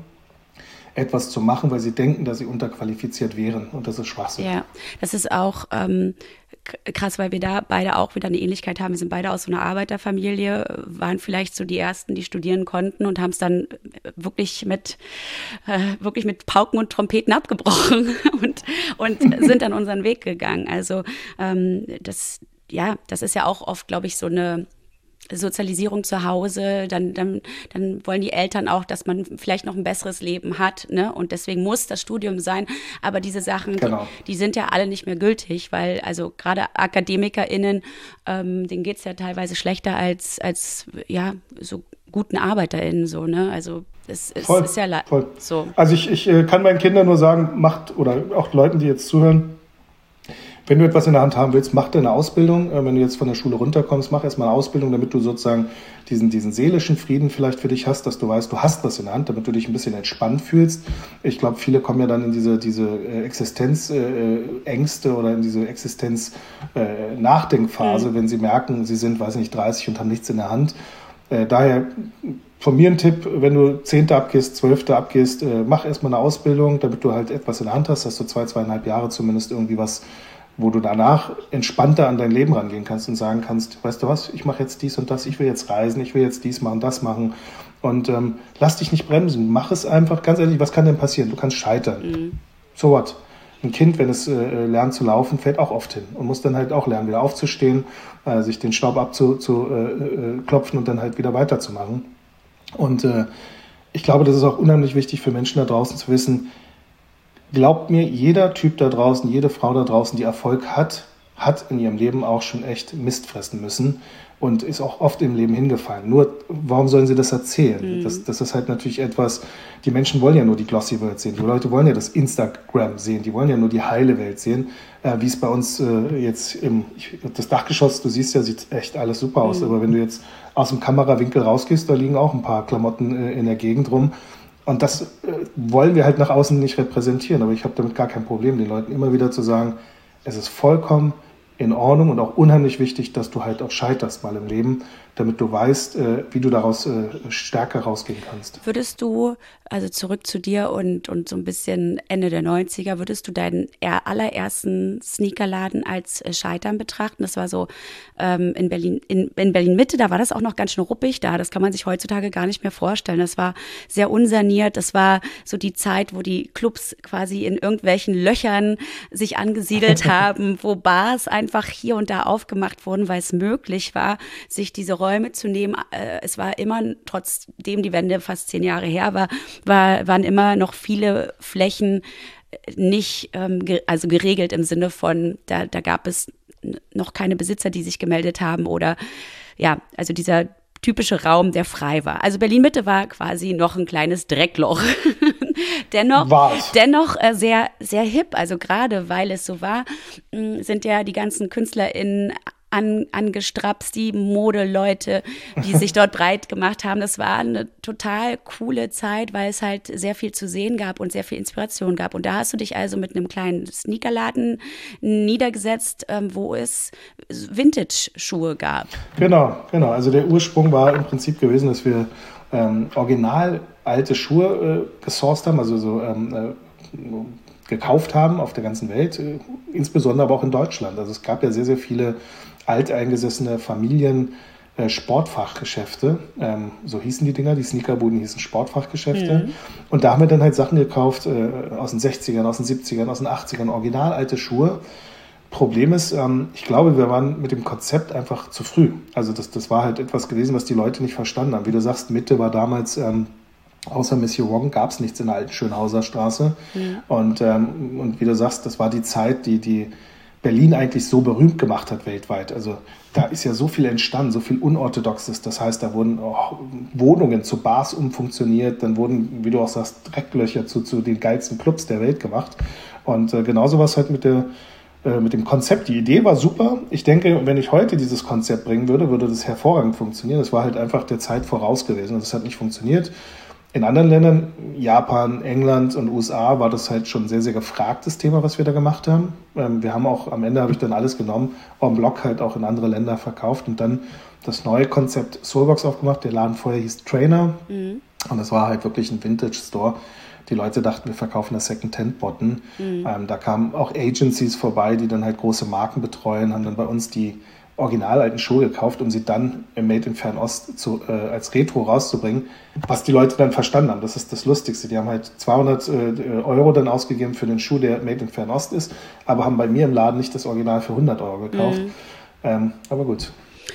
etwas zu machen, weil sie denken, dass sie unterqualifiziert wären. Und das ist Schwachsinn. Ja, das ist auch ähm, krass, weil wir da beide auch wieder eine Ähnlichkeit haben. Wir sind beide aus so einer Arbeiterfamilie, waren vielleicht so die Ersten, die studieren konnten und haben es dann wirklich mit, äh, wirklich mit Pauken und Trompeten abgebrochen und, und sind dann unseren Weg gegangen. Also ähm, das, ja, das ist ja auch oft, glaube ich, so eine Sozialisierung zu Hause, dann, dann, dann wollen die Eltern auch, dass man vielleicht noch ein besseres Leben hat, ne? Und deswegen muss das Studium sein. Aber diese Sachen, genau. die, die sind ja alle nicht mehr gültig, weil also gerade AkademikerInnen, ähm, denen geht es ja teilweise schlechter als, als ja, so guten ArbeiterInnen, so, ne? Also es, es voll, ist ja la- voll. so. Also ich, ich äh, kann meinen Kindern nur sagen, macht, oder auch Leuten, die jetzt zuhören, wenn du etwas in der Hand haben willst, mach deine Ausbildung. Wenn du jetzt von der Schule runterkommst, mach erstmal eine Ausbildung, damit du sozusagen diesen, diesen seelischen Frieden vielleicht für dich hast, dass du weißt, du hast was in der Hand, damit du dich ein bisschen entspannt fühlst. Ich glaube, viele kommen ja dann in diese, diese Existenzängste oder in diese Existenz-Nachdenkphase, mhm. wenn sie merken, sie sind, weiß nicht, dreißig und haben nichts in der Hand. Daher von mir ein Tipp, wenn du Zehnte abgehst, Zwölfte abgehst, mach erstmal eine Ausbildung, damit du halt etwas in der Hand hast, dass du zwei, zweieinhalb Jahre zumindest irgendwie was, wo du danach entspannter an dein Leben rangehen kannst und sagen kannst, weißt du was, ich mache jetzt dies und das, ich will jetzt reisen, ich will jetzt dies machen, das machen und ähm, lass dich nicht bremsen, mach es einfach, ganz ehrlich, was kann denn passieren? Du kannst scheitern. Mhm. So what? Ein Kind, wenn es äh, lernt zu laufen, fällt auch oft hin und muss dann halt auch lernen, wieder aufzustehen, äh, sich den Staub abzuklopfen äh, und dann halt wieder weiterzumachen. Und äh, ich glaube, das ist auch unheimlich wichtig für Menschen da draußen zu wissen, glaubt mir, jeder Typ da draußen, jede Frau da draußen, die Erfolg hat, hat in ihrem Leben auch schon echt Mist fressen müssen und ist auch oft im Leben hingefallen. Nur, warum sollen sie das erzählen? Mhm. Das, das ist halt natürlich etwas, die Menschen wollen ja nur die Glossy Welt sehen. Die Leute wollen ja das Instagram sehen, die wollen ja nur die heile Welt sehen. Äh, wie es bei uns äh, jetzt im, ich, das Dachgeschoss, du siehst ja, sieht echt alles super aus. Mhm. Aber wenn du jetzt aus dem Kamerawinkel rausgehst, da liegen auch ein paar Klamotten äh, in der Gegend rum. Und das äh, wollen wir halt nach außen nicht repräsentieren. Aber ich habe damit gar kein Problem, den Leuten immer wieder zu sagen, es ist vollkommen in Ordnung und auch unheimlich wichtig, dass du halt auch scheiterst mal im Leben, damit du weißt, äh, wie du daraus äh, stärker rausgehen kannst. Würdest du, also zurück zu dir und, und so ein bisschen Ende der neunziger, würdest du deinen allerersten Sneakerladen als äh, Scheitern betrachten? Das war so ähm, in Berlin, in, in Berlin-Mitte, da war das auch noch ganz schön ruppig da. Das kann man sich heutzutage gar nicht mehr vorstellen. Das war sehr unsaniert. Das war so die Zeit, wo die Clubs quasi in irgendwelchen Löchern sich angesiedelt haben, wo Bars einfach hier und da aufgemacht wurden, weil es möglich war, sich diese Räume zu nehmen. Es war immer, trotzdem die Wende fast zehn Jahre her war, war waren immer noch viele Flächen nicht ähm, ge- also geregelt im Sinne von, da, da gab es noch keine Besitzer, die sich gemeldet haben oder ja, also dieser typische Raum, der frei war. Also Berlin-Mitte war quasi noch ein kleines Dreckloch. dennoch War's. dennoch äh, sehr, sehr hip. Also gerade weil es so war, mh, sind ja die ganzen KünstlerInnen An, angestrapst, die Modeleute, die sich dort breit gemacht haben. Das war eine total coole Zeit, weil es halt sehr viel zu sehen gab und sehr viel Inspiration gab. Und da hast du dich also mit einem kleinen Sneakerladen niedergesetzt, ähm, wo es Vintage-Schuhe gab. Genau, genau. Also der Ursprung war im Prinzip gewesen, dass wir ähm, original alte Schuhe äh, gesourced haben, also so ähm, äh, gekauft haben auf der ganzen Welt, äh, insbesondere aber auch in Deutschland. Also es gab ja sehr, sehr viele alteingesessene Familien, äh, Sportfachgeschäfte. Ähm, so hießen die Dinger, die Sneakerbuden hießen Sportfachgeschäfte. Mhm. Und da haben wir dann halt Sachen gekauft äh, aus den sechzigern, aus den siebzigern, aus den achtzigern, original alte Schuhe. Problem ist, ähm, ich glaube, wir waren mit dem Konzept einfach zu früh. Also das, das war halt etwas gewesen, was die Leute nicht verstanden haben. Wie du sagst, Mitte war damals, ähm, außer Monsieur Wong gab es nichts in der alten Schönhauser Straße. Mhm. Und, ähm, und wie du sagst, das war die Zeit, die, die Berlin eigentlich so berühmt gemacht hat weltweit. Also da ist ja so viel entstanden, so viel Unorthodoxes. Das heißt, da wurden auch Wohnungen zu Bars umfunktioniert, dann wurden, wie du auch sagst, Drecklöcher zu, zu den geilsten Clubs der Welt gemacht. Und äh, genauso war es halt mit der mit dem Konzept. Die Idee war super. Ich denke, wenn ich heute dieses Konzept bringen würde, würde das hervorragend funktionieren. Das war halt einfach der Zeit voraus gewesen und das hat nicht funktioniert. In anderen Ländern, Japan, England und U S A, war das halt schon ein sehr, sehr gefragtes Thema, was wir da gemacht haben. Wir haben auch, am Ende habe ich dann alles genommen, en bloc halt auch in andere Länder verkauft und dann das neue Konzept Soulbox aufgemacht. Der Laden vorher hieß Trainer mhm. und das war halt wirklich ein Vintage-Store. Die Leute dachten, wir verkaufen das Second-Hand-Botten. Mhm. Ähm, da kamen auch Agencies vorbei, die dann halt große Marken betreuen, haben dann bei uns die original alten Schuhe gekauft, um sie dann im Made in Fernost zu, äh, als Retro rauszubringen, was die Leute dann verstanden haben. Das ist das Lustigste. Die haben halt zweihundert äh, Euro dann ausgegeben für den Schuh, der Made in Fernost ist, aber haben bei mir im Laden nicht das Original für hundert Euro gekauft. Mhm. Ähm, aber gut.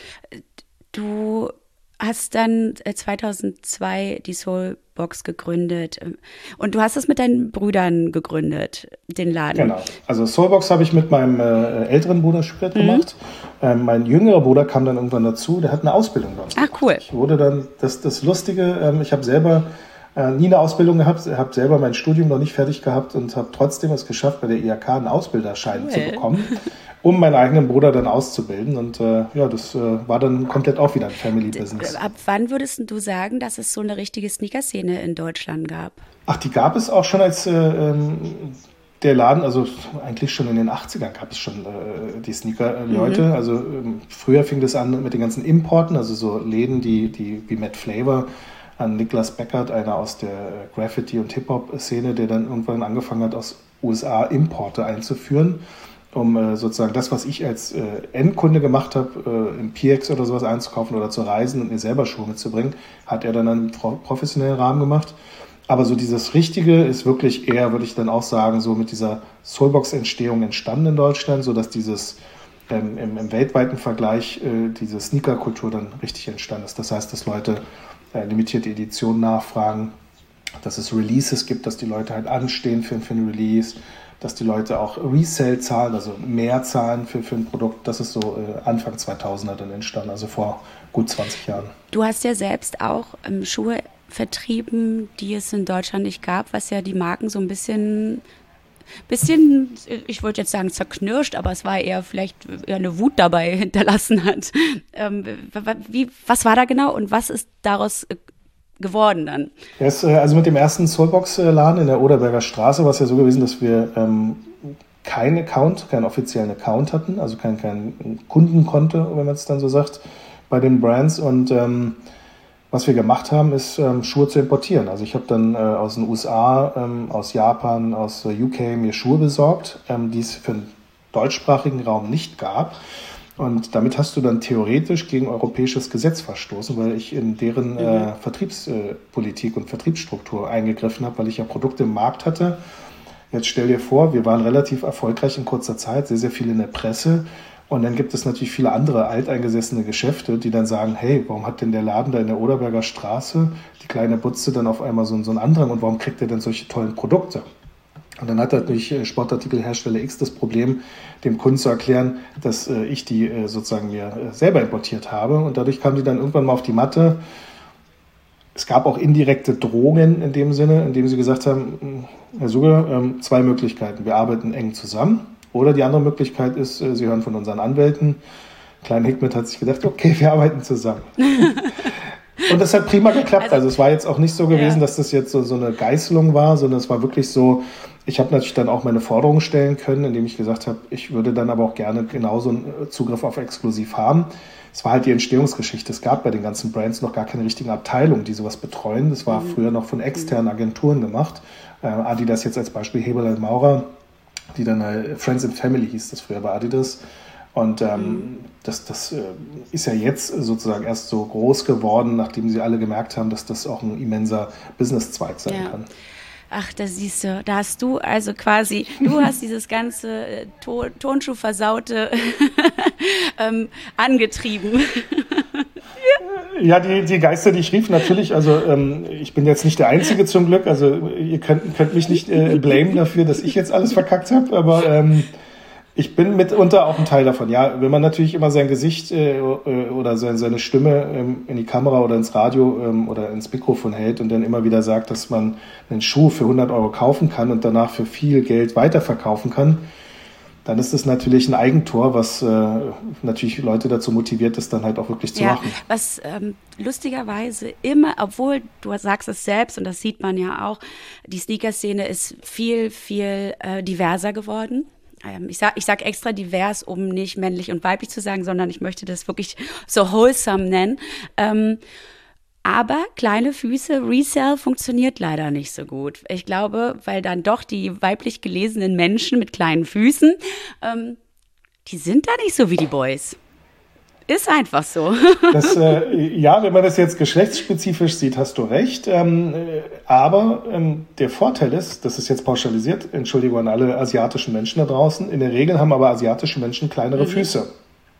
Du hast dann zweitausendzwei die Soulbox gegründet und du hast es mit deinen Brüdern gegründet, den Laden. Genau, also Soulbox habe ich mit meinem äh, älteren Bruder Schubert mhm. gemacht. Ähm, mein jüngerer Bruder kam dann irgendwann dazu, der hat eine Ausbildung bei uns gemacht. Ach cool. Ich wurde dann, das, das Lustige, ähm, ich habe selber äh, nie eine Ausbildung gehabt, habe selber mein Studium noch nicht fertig gehabt und habe trotzdem es geschafft, bei der I H K einen Ausbilderschein cool. zu bekommen. Um meinen eigenen Bruder dann auszubilden. Und äh, ja, das äh, war dann komplett auch wieder ein Family-Business. Ab wann würdest du sagen, dass es so eine richtige Sneaker-Szene in Deutschland gab? Ach, die gab es auch schon als äh, ähm, der Laden, also eigentlich schon in den achtzigern gab es schon äh, die Sneaker-Leute. Mhm. Also ähm, früher fing das an mit den ganzen Importen, also so Läden, die, die wie Matt Flavor, an Niklas Beckert, einer aus der Graffiti- und Hip-Hop-Szene, der dann irgendwann angefangen hat, aus U S A Importe einzuführen, um äh, sozusagen das, was ich als äh, Endkunde gemacht habe, äh, im P X oder sowas einzukaufen oder zu reisen und mir selber Schuhe mitzubringen, hat er dann einen professionellen Rahmen gemacht. Aber so dieses Richtige ist wirklich eher, würde ich dann auch sagen, so mit dieser Soulbox-Entstehung entstanden in Deutschland, sodass dieses ähm, im, im weltweiten Vergleich äh, diese Sneaker-Kultur dann richtig entstanden ist. Das heißt, dass Leute äh, limitierte Editionen nachfragen, dass es Releases gibt, dass die Leute halt anstehen für, für ein Release, dass die Leute auch Resale zahlen, also mehr zahlen für, für ein Produkt. Das ist so äh, Anfang zweitausender dann entstanden, also vor gut zwanzig Jahren. Du hast ja selbst auch ähm, Schuhe vertrieben, die es in Deutschland nicht gab, was ja die Marken so ein bisschen, bisschen, ich wollte jetzt sagen zerknirscht, aber es war eher vielleicht eher eine Wut dabei hinterlassen hat. Ähm, wie, was war da genau und was ist daraus geworden dann? Yes, also mit dem ersten Soulbox-Laden in der Oderberger Straße war es ja so gewesen, dass wir ähm, keinen Account, keinen offiziellen Account hatten, also kein, kein Kundenkonto, wenn man es dann so sagt, bei den Brands. Und ähm, was wir gemacht haben, ist ähm, Schuhe zu importieren. Also ich habe dann äh, aus den U S A, ähm, aus Japan, aus äh, U K mir Schuhe besorgt, ähm, die es für den deutschsprachigen Raum nicht gab. Und damit hast du dann theoretisch gegen europäisches Gesetz verstoßen, weil ich in deren mhm. äh, Vertriebspolitik und Vertriebsstruktur eingegriffen habe, weil ich ja Produkte im Markt hatte. Jetzt stell dir vor, wir waren relativ erfolgreich in kurzer Zeit, sehr, sehr viel in der Presse. Und dann gibt es natürlich viele andere alteingesessene Geschäfte, die dann sagen, hey, warum hat denn der Laden da in der Oderberger Straße, die kleine Butze, dann auf einmal so, so einen Andrang und warum kriegt er denn solche tollen Produkte? Und dann hat natürlich Sportartikelhersteller X das Problem, dem Kunden zu erklären, dass äh, ich die äh, sozusagen mir äh, selber importiert habe. Und dadurch kamen die dann irgendwann mal auf die Matte. Es gab auch indirekte Drohungen in dem Sinne, indem sie gesagt haben, Herr Suger, ähm, zwei Möglichkeiten. Wir arbeiten eng zusammen. Oder die andere Möglichkeit ist, äh, Sie hören von unseren Anwälten. Klein Hikmet hat sich gedacht, okay, wir arbeiten zusammen. Und das hat prima geklappt. Also, also es war jetzt auch nicht so gewesen, ja. dass das jetzt so, so eine Geißelung war, sondern es war wirklich so, ich habe natürlich dann auch meine Forderungen stellen können, indem ich gesagt habe, ich würde dann aber auch gerne genauso einen Zugriff auf Exklusiv haben. Es war halt die Entstehungsgeschichte. Es gab bei den ganzen Brands noch gar keine richtigen Abteilungen, die sowas betreuen. Das war mhm. früher noch von externen Agenturen gemacht. Äh, Adidas jetzt als Beispiel, Heberlein Maurer, die dann äh, Friends and Family hieß das früher bei Adidas. Und ähm, mhm. das, das äh, ist ja jetzt sozusagen erst so groß geworden, nachdem sie alle gemerkt haben, dass das auch ein immenser Businesszweig sein ja. kann. Ach, da siehst du, da hast du also quasi, du hast dieses ganze äh, to- Tonschuh-Versaute ähm, angetrieben. Ja, die, die Geister, die ich rief, natürlich, also ähm, ich bin jetzt nicht der Einzige zum Glück, also ihr könnt, könnt mich nicht äh, blamen dafür, dass ich jetzt alles verkackt habe, aber ähm, ich bin mitunter auch ein Teil davon. Ja, wenn man natürlich immer sein Gesicht äh, oder seine, seine Stimme ähm, in die Kamera oder ins Radio ähm, oder ins Mikrofon hält und dann immer wieder sagt, dass man einen Schuh für hundert Euro kaufen kann und danach für viel Geld weiterverkaufen kann, dann ist es natürlich ein Eigentor, was äh, natürlich Leute dazu motiviert, das dann halt auch wirklich zu ja, machen. Was ähm, lustigerweise immer, obwohl du sagst es selbst und das sieht man ja auch, die Sneaker-Szene ist viel, viel äh, diverser geworden. Ähm, ich sag, ich sag extra divers, um nicht männlich und weiblich zu sagen, sondern ich möchte das wirklich so wholesome nennen. Ähm, Aber kleine Füße, Resell funktioniert leider nicht so gut. Ich glaube, weil dann doch die weiblich gelesenen Menschen mit kleinen Füßen, ähm, die sind da nicht so wie die Boys. Ist einfach so. Das, äh, ja, wenn man das jetzt geschlechtsspezifisch sieht, hast du recht. Ähm, äh, aber ähm, der Vorteil ist, das ist jetzt pauschalisiert, Entschuldigung an alle asiatischen Menschen da draußen, in der Regel haben aber asiatische Menschen kleinere mhm. Füße.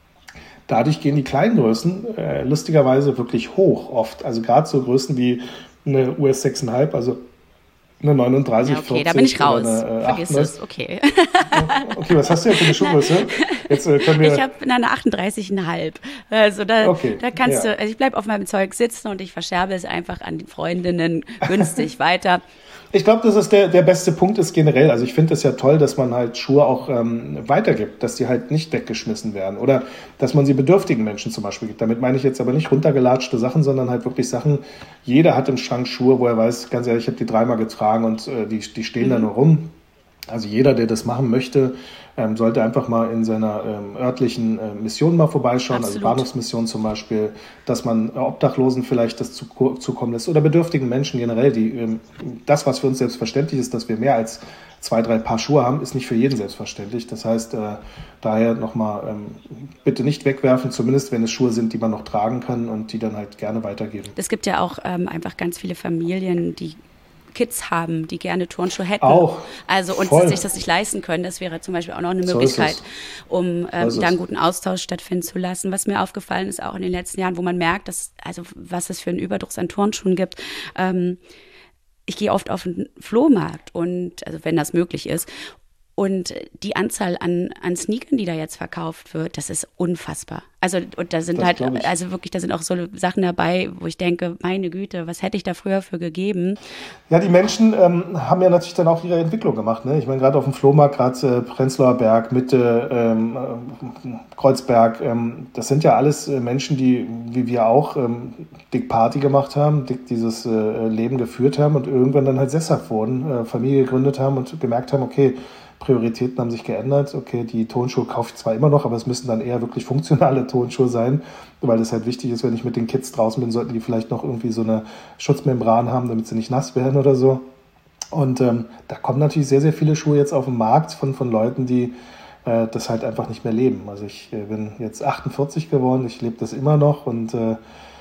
Dadurch gehen die kleinen Größen äh, lustigerweise wirklich hoch oft. Also gerade so Größen wie eine U S sechs Komma fünf, also eine neununddreißig, ja, okay, da bin ich raus. Eine, äh, Vergiss es, okay. Okay, was hast du jetzt für eine Schuhgröße? Jetzt, äh, können wir ich habe eine achtunddreißig Komma fünf. Also da, okay, da kannst ja. du, also ich bleibe auf meinem Zeug sitzen und ich verscherbe es einfach an die Freundinnen günstig weiter. Ich glaube, das ist der, der beste Punkt ist generell. Also ich finde es ja toll, dass man halt Schuhe auch ähm, weitergibt, dass die halt nicht weggeschmissen werden oder dass man sie bedürftigen Menschen zum Beispiel gibt. Damit meine ich jetzt aber nicht runtergelatschte Sachen, sondern halt wirklich Sachen, jeder hat im Schrank Schuhe, wo er weiß, ganz ehrlich, ich habe die dreimal getragen und äh, die, die stehen mhm. da nur rum. Also jeder, der das machen möchte, ähm, sollte einfach mal in seiner ähm, örtlichen äh, Mission mal vorbeischauen, Absolut. Also Bahnhofsmission zum Beispiel, dass man äh, Obdachlosen vielleicht das zu, zukommen lässt oder bedürftigen Menschen generell. Die, ähm, das, was für uns selbstverständlich ist, dass wir mehr als zwei, drei Paar Schuhe haben, ist nicht für jeden selbstverständlich. Das heißt, äh, daher nochmal ähm, bitte nicht wegwerfen, zumindest wenn es Schuhe sind, die man noch tragen kann und die dann halt gerne weitergeben. Es gibt ja auch ähm, einfach ganz viele Familien, die Kids haben, die gerne Turnschuhe hätten. Auch. Also und Voll. sich das nicht leisten können. Das wäre zum Beispiel auch noch eine So Möglichkeit, um ähm, so da einen guten Austausch stattfinden zu lassen. Was mir aufgefallen ist, auch in den letzten Jahren, wo man merkt, dass, also was es für einen Überdruss an Turnschuhen gibt. Ähm, ich gehe oft auf den Flohmarkt und, also wenn das möglich ist, und die Anzahl an, an Sneakern, die da jetzt verkauft wird, das ist unfassbar. Also, und da sind das halt, also wirklich, da sind auch so Sachen dabei, wo ich denke, meine Güte, was hätte ich da früher für gegeben? Ja, die Menschen ähm, haben ja natürlich dann auch ihre Entwicklung gemacht. Ne? Ich meine, gerade auf dem Flohmarkt, gerade äh, Prenzlauer Berg, Mitte, ähm, äh, Kreuzberg, ähm, das sind ja alles äh, Menschen, die, wie wir auch, ähm, dick Party gemacht haben, dick dieses äh, Leben geführt haben und irgendwann dann halt sesshaft wurden, äh, Familie gegründet haben und gemerkt haben, okay, Prioritäten haben sich geändert. Okay, die Tonschuhe kaufe ich zwar immer noch, aber es müssen dann eher wirklich funktionale Tonschuhe sein, weil das halt wichtig ist, wenn ich mit den Kids draußen bin, sollten die vielleicht noch irgendwie so eine Schutzmembran haben, damit sie nicht nass werden oder so. Und ähm, da kommen natürlich sehr, sehr viele Schuhe jetzt auf den Markt von, von Leuten, die äh, das halt einfach nicht mehr leben. Also ich äh, bin jetzt achtundvierzig geworden, ich lebe das immer noch und äh,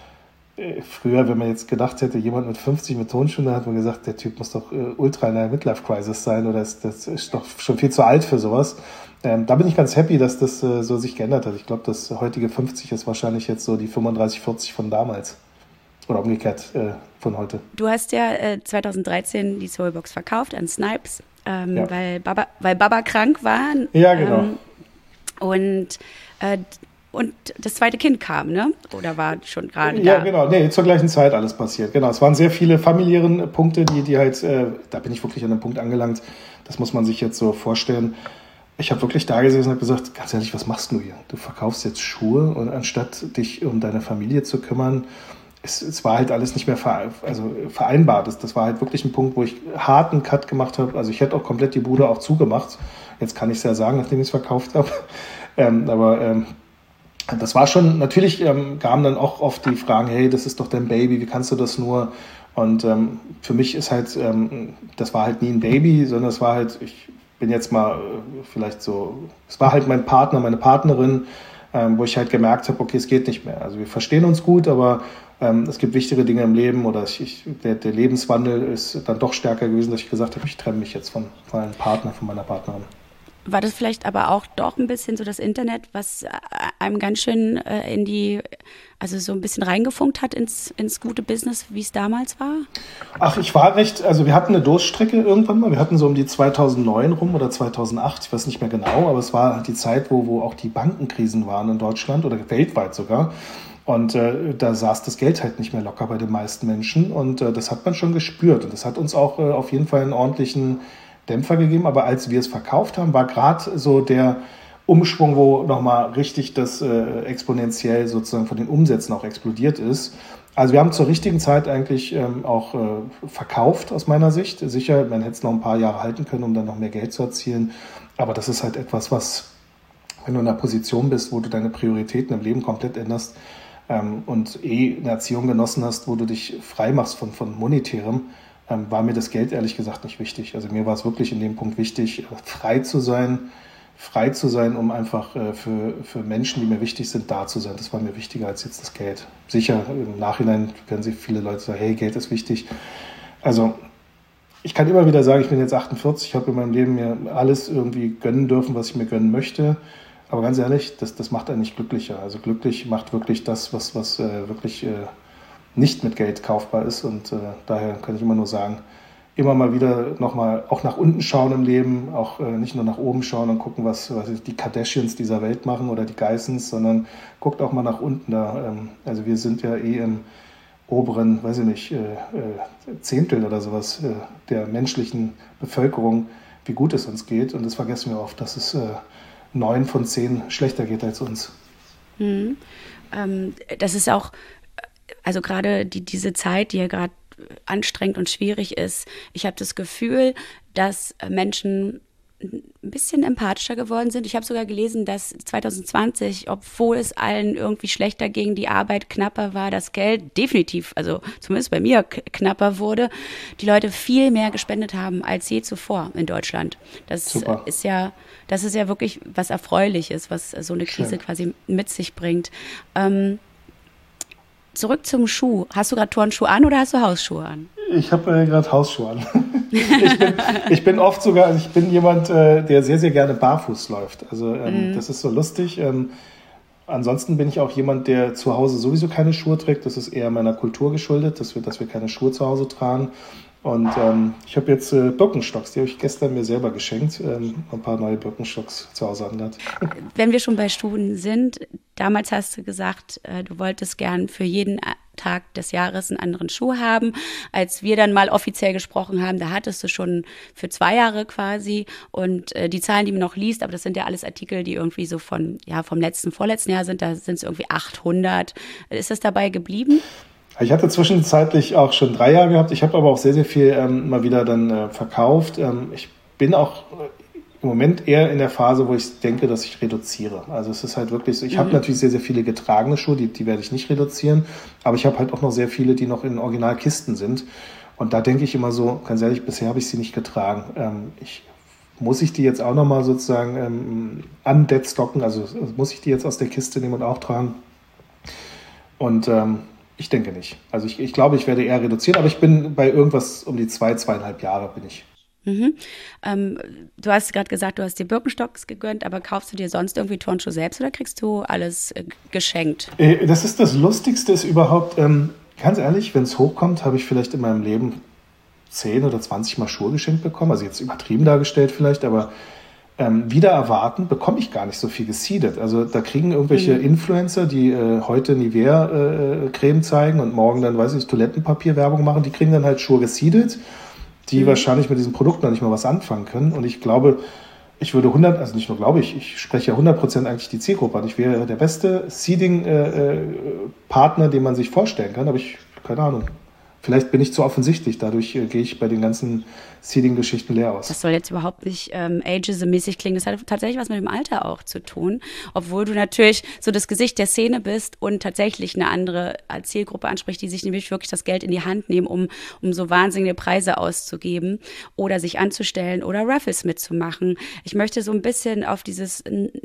früher, wenn man jetzt gedacht hätte, jemand mit fünfzig mit Tonschuhen, dann hat man gesagt, der Typ muss doch äh, ultra in einer Midlife-Crisis sein oder das, das ist doch schon viel zu alt für sowas. Ähm, da bin ich ganz happy, dass das äh, so sich geändert hat. Ich glaube, das heutige fünfzig ist wahrscheinlich jetzt so die fünfunddreißig, vierzig von damals. Oder umgekehrt äh, von heute. Du hast ja äh, zweitausenddreizehn die Soulbox verkauft an Snipes, ähm, ja. weil, Baba, weil Baba krank war. Ja, genau. Ähm, und äh, Und das zweite Kind kam, ne? Oder war schon gerade da? Ja, genau. Nee, zur gleichen Zeit alles passiert. Genau. Es waren sehr viele familiären Punkte, die, die halt, äh, da bin ich wirklich an einem Punkt angelangt, das muss man sich jetzt so vorstellen. Ich habe wirklich da gesessen und habe gesagt, ganz ehrlich, was machst du hier? Du verkaufst jetzt Schuhe und anstatt dich um deine Familie zu kümmern, es, es war halt alles nicht mehr verein, also vereinbar. Das, das war halt wirklich ein Punkt, wo ich harten Cut gemacht habe. Also ich hätte auch komplett die Bude auch zugemacht. Jetzt kann ich es ja sagen, nachdem ich es verkauft habe. Ähm, aber ähm, das war schon, natürlich ähm, kamen dann auch oft die Fragen, hey, das ist doch dein Baby, wie kannst du das nur? Und ähm, für mich ist halt, ähm, das war halt nie ein Baby, sondern es war halt, ich bin jetzt mal äh, vielleicht so, es war halt mein Partner, meine Partnerin, ähm, wo ich halt gemerkt habe, okay, es geht nicht mehr. Also wir verstehen uns gut, aber ähm, es gibt wichtigere Dinge im Leben oder ich, der, der Lebenswandel ist dann doch stärker gewesen, dass ich gesagt habe, ich trenne mich jetzt von, von meinem Partner, von meiner Partnerin. War das vielleicht aber auch doch ein bisschen so das Internet, was einem ganz schön äh, in die, also so ein bisschen reingefunkt hat ins, ins gute Business, wie es damals war? Ach, ich war recht, also wir hatten eine Durststrecke irgendwann mal, wir hatten so um die zweitausendneun rum oder zweitausendacht, ich weiß nicht mehr genau, aber es war halt die Zeit, wo, wo auch die Bankenkrisen waren in Deutschland oder weltweit sogar. Und äh, da saß das Geld halt nicht mehr locker bei den meisten Menschen und äh, das hat man schon gespürt und das hat uns auch äh, auf jeden Fall einen ordentlichen Dämpfer gegeben, aber als wir es verkauft haben, war gerade so der Umschwung, wo nochmal richtig das äh, exponentiell sozusagen von den Umsätzen auch explodiert ist. Also wir haben zur richtigen Zeit eigentlich ähm, auch äh, verkauft aus meiner Sicht. Sicher, man hätte es noch ein paar Jahre halten können, um dann noch mehr Geld zu erzielen, aber das ist halt etwas, was, wenn du in einer Position bist, wo du deine Prioritäten im Leben komplett änderst ähm, und eh eine Erziehung genossen hast, wo du dich frei machst von, von monetärem, war mir das Geld ehrlich gesagt nicht wichtig. Also mir war es wirklich in dem Punkt wichtig, frei zu sein, frei zu sein, um einfach für, für Menschen, die mir wichtig sind, da zu sein. Das war mir wichtiger als jetzt das Geld. Sicher, im Nachhinein werden sich viele Leute sagen, hey, Geld ist wichtig. Also ich kann immer wieder sagen, ich bin jetzt achtundvierzig, ich habe in meinem Leben mir alles irgendwie gönnen dürfen, was ich mir gönnen möchte. Aber ganz ehrlich, das, das macht einen nicht glücklicher. Also glücklich macht wirklich das, was, was äh, wirklich... Äh, nicht mit Geld kaufbar ist und äh, daher kann ich immer nur sagen, immer mal wieder nochmal auch nach unten schauen im Leben, auch äh, nicht nur nach oben schauen und gucken, was, was die Kardashians dieser Welt machen oder die Geissens, sondern guckt auch mal nach unten da. Ähm, also wir sind ja eh im oberen, weiß ich nicht, äh, äh, Zehntel oder sowas äh, der menschlichen Bevölkerung, wie gut es uns geht und das vergessen wir oft, dass es äh, neun von zehn schlechter geht als uns. Mhm. Ähm, das ist auch Also gerade die, diese Zeit, die ja gerade anstrengend und schwierig ist, ich habe das Gefühl, dass Menschen ein bisschen empathischer geworden sind. Ich habe sogar gelesen, dass zwanzig zwanzig, obwohl es allen irgendwie schlechter ging, die Arbeit knapper war, das Geld definitiv, also zumindest bei mir k- knapper wurde, die Leute viel mehr gespendet haben als je zuvor in Deutschland. Das Super. ist ja, das ist ja wirklich was Erfreuliches, was so eine Krise Schön. quasi mit sich bringt. Ähm, Zurück zum Schuh. Hast du gerade Turnschuhe an oder hast du Hausschuhe an? Ich habe äh, gerade Hausschuhe an. ich, bin, ich bin oft sogar, also ich bin jemand, äh, der sehr, sehr gerne barfuß läuft. Also ähm, mm. das ist so lustig. Ähm, ansonsten bin ich auch jemand, der zu Hause sowieso keine Schuhe trägt. Das ist eher meiner Kultur geschuldet, dass wir, dass wir keine Schuhe zu Hause tragen. Und ähm, ich habe jetzt äh, Birkenstocks, die habe ich gestern mir selber geschenkt. Ähm, ein paar neue Birkenstocks zu Hause anhat. Wenn wir schon bei Schuhen sind, damals hast du gesagt, äh, du wolltest gern für jeden Tag des Jahres einen anderen Schuh haben. Als wir dann mal offiziell gesprochen haben, da hattest du schon für zwei Jahre quasi. Und äh, die Zahlen, die man noch liest, aber das sind ja alles Artikel, die irgendwie so von, ja, vom letzten, vorletzten Jahr sind, da sind es irgendwie achthundert. Ist das dabei geblieben? Ich hatte zwischenzeitlich auch schon drei Jahre gehabt. Ich habe aber auch sehr, sehr viel ähm, mal wieder dann äh, verkauft. Ähm, ich bin auch äh, im Moment eher in der Phase, wo ich denke, dass ich reduziere. Also es ist halt wirklich so, ich mhm. habe natürlich sehr, sehr viele getragene Schuhe, die, die werde ich nicht reduzieren. Aber ich habe halt auch noch sehr viele, die noch in Originalkisten sind. Und da denke ich immer so, ganz ehrlich, bisher habe ich sie nicht getragen. Ähm, ich, muss ich die jetzt auch nochmal sozusagen ähm, undeadstocken? Also muss ich die jetzt aus der Kiste nehmen und auch tragen? Und ähm, ich denke nicht. Also ich, ich glaube, ich werde eher reduzieren, aber ich bin bei irgendwas um die zwei, zweieinhalb Jahre bin ich. Mhm. Ähm, du hast gerade gesagt, du hast dir Birkenstocks gegönnt, aber kaufst du dir sonst irgendwie Turnschuhe selbst oder kriegst du alles äh, geschenkt? Äh, das ist das Lustigste ist überhaupt, ähm, ganz ehrlich, wenn es hochkommt, habe ich vielleicht in meinem Leben zehn oder zwanzig Mal Schuhe geschenkt bekommen, also jetzt übertrieben dargestellt vielleicht, aber Ähm, wieder erwarten, bekomme ich gar nicht so viel geseedet. Also da kriegen irgendwelche mhm. Influencer, die äh, heute Nivea-Creme äh, zeigen und morgen dann, weiß ich, Toilettenpapier-Werbung machen, die kriegen dann halt Schuhe geseedet, die mhm. wahrscheinlich mit diesem Produkt noch nicht mal was anfangen können. Und ich glaube, ich würde hundert, also nicht nur glaube ich, ich spreche ja hundert Prozent eigentlich die Zielgruppe an. Ich wäre der beste Seeding-Partner, den man sich vorstellen kann, aber ich, keine Ahnung, Vielleicht bin ich zu offensichtlich, dadurch äh, gehe ich bei den ganzen Seeding-Geschichten leer aus. Das soll jetzt überhaupt nicht ähm, ageism-mäßig klingen, das hat tatsächlich was mit dem Alter auch zu tun, obwohl du natürlich so das Gesicht der Szene bist und tatsächlich eine andere Zielgruppe anspricht, die sich nämlich wirklich das Geld in die Hand nehmen, um, um so wahnsinnige Preise auszugeben oder sich anzustellen oder Raffles mitzumachen. Ich möchte so ein bisschen auf dieses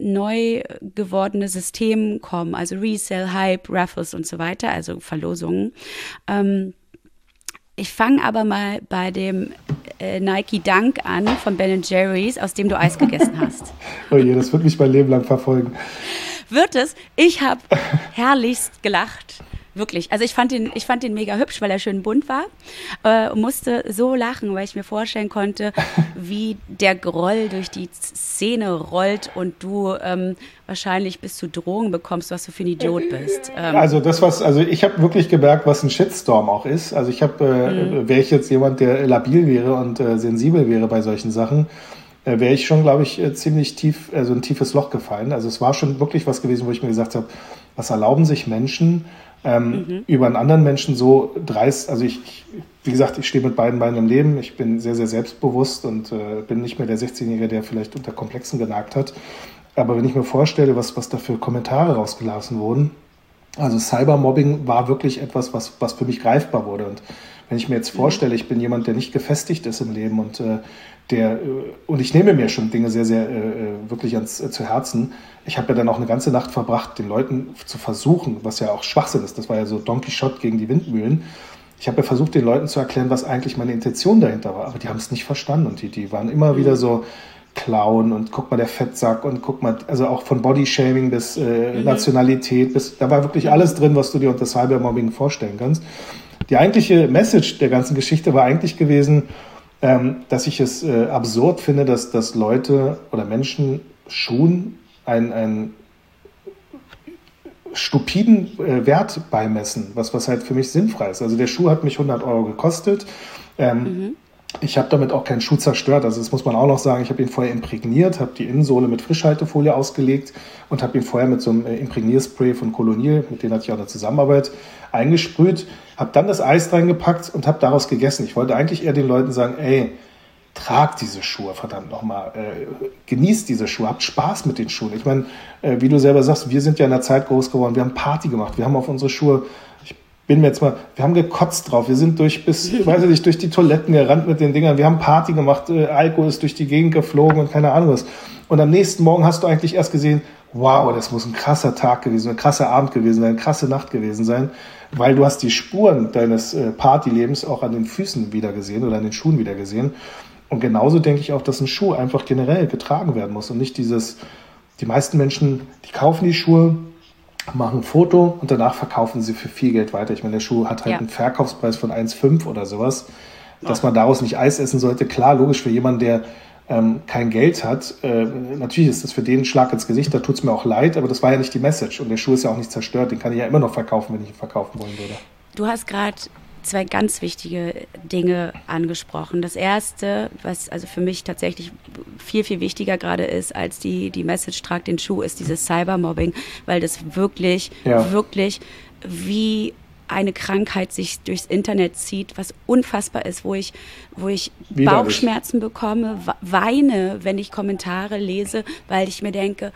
neu gewordene System kommen, also Resale, Hype, Raffles und so weiter, also Verlosungen. Ähm, Ich fange aber mal bei dem äh, Nike Dunk an von Ben and Jerry's, aus dem du Eis gegessen hast. Oh je, das wird mich mein Leben lang verfolgen. Wird es? Ich habe herrlichst gelacht. Wirklich. Also ich fand den, ich fand den mega hübsch, weil er schön bunt war. Äh, und musste so lachen, weil ich mir vorstellen konnte, wie der Groll durch die Szene rollt und du ähm, wahrscheinlich bis zu Drohungen bekommst, was du für ein Idiot bist. Ähm, also das, was, also ich habe wirklich gemerkt, was ein Shitstorm auch ist. Also ich habe, äh, mhm. wäre ich jetzt jemand, der labil wäre und äh, sensibel wäre bei solchen Sachen, äh, wäre ich schon, glaube ich, äh, ziemlich tief, also ein tiefes Loch gefallen. Also es war schon wirklich was gewesen, wo ich mir gesagt habe, was erlauben sich Menschen, Ähm, mhm. über einen anderen Menschen so dreist, also ich, ich wie gesagt, ich stehe mit beiden Beinen im Leben, ich bin sehr, sehr selbstbewusst und äh, bin nicht mehr der sechzehnjährige, der vielleicht unter Komplexen genagt hat, aber wenn ich mir vorstelle, was, was da für Kommentare rausgelassen wurden, also Cybermobbing war wirklich etwas, was, was für mich greifbar wurde und wenn ich mir jetzt vorstelle, ich bin jemand, der nicht gefestigt ist im Leben und äh, der, und ich nehme mir schon Dinge sehr, sehr äh, wirklich ans, äh, zu Herzen. Ich habe ja dann auch eine ganze Nacht verbracht, den Leuten zu versuchen, was ja auch Schwachsinn ist, das war ja so Don Quixote gegen die Windmühlen. Ich habe ja versucht, den Leuten zu erklären, was eigentlich meine Intention dahinter war, aber die haben es nicht verstanden und die, die waren immer wieder so Clown und guck mal der Fettsack und guck mal, also auch von Bodyshaming bis äh, mhm. Nationalität, bis, da war wirklich alles drin, was du dir unter Cybermobbing vorstellen kannst. Die eigentliche Message der ganzen Geschichte war eigentlich gewesen, ähm, dass ich es äh, absurd finde, dass, dass Leute oder Menschen Schuhen einen, einen stupiden äh, Wert beimessen, was, was halt für mich sinnfrei ist. Also der Schuh hat mich hundert Euro gekostet. Ähm, mhm. Ich habe damit auch keinen Schuh zerstört. Also das muss man auch noch sagen. Ich habe ihn vorher imprägniert, habe die Innensohle mit Frischhaltefolie ausgelegt und habe ihn vorher mit so einem Imprägnierspray von Colonial, mit dem hatte ich auch eine Zusammenarbeit, eingesprüht, habe dann das Eis reingepackt und habe daraus gegessen. Ich wollte eigentlich eher den Leuten sagen, ey, tragt diese Schuhe, verdammt nochmal, äh, genießt diese Schuhe, habt Spaß mit den Schuhen. Ich meine, äh, wie du selber sagst, wir sind ja in der Zeit groß geworden, wir haben Party gemacht, wir haben auf unsere Schuhe, ich bin mir jetzt mal, wir haben gekotzt drauf, wir sind durch bis, weiß ich nicht, durch die Toiletten gerannt mit den Dingern, wir haben Party gemacht, äh, Alkohol ist durch die Gegend geflogen und keine Ahnung was. Und am nächsten Morgen hast du eigentlich erst gesehen, wow, das muss ein krasser Tag gewesen, ein krasser Abend gewesen sein, eine krasse Nacht gewesen sein, weil du hast die Spuren deines äh, Partylebens auch an den Füßen wieder gesehen oder an den Schuhen wieder gesehen. Und genauso denke ich auch, dass ein Schuh einfach generell getragen werden muss und nicht dieses, die meisten Menschen, die kaufen die Schuhe, machen ein Foto und danach verkaufen sie für viel Geld weiter. Ich meine, der Schuh hat halt ja. einen Verkaufspreis von eins Komma fünf oder sowas. Dass man daraus nicht Eis essen sollte, klar, logisch für jemanden, der ähm, kein Geld hat. Äh, natürlich ist das für den ein Schlag ins Gesicht, da tut es mir auch leid, aber das war ja nicht die Message. Und der Schuh ist ja auch nicht zerstört, den kann ich ja immer noch verkaufen, wenn ich ihn verkaufen wollen würde. Du hast gerade zwei ganz wichtige Dinge angesprochen. Das erste, was also für mich tatsächlich viel, viel wichtiger gerade ist, als die, die Message tragt den Schuh, ist dieses Cybermobbing, weil das wirklich, ja. wirklich wie eine Krankheit sich durchs Internet zieht, was unfassbar ist, wo ich, wo ich Bauchschmerzen bekomme, weine, wenn ich Kommentare lese, weil ich mir denke,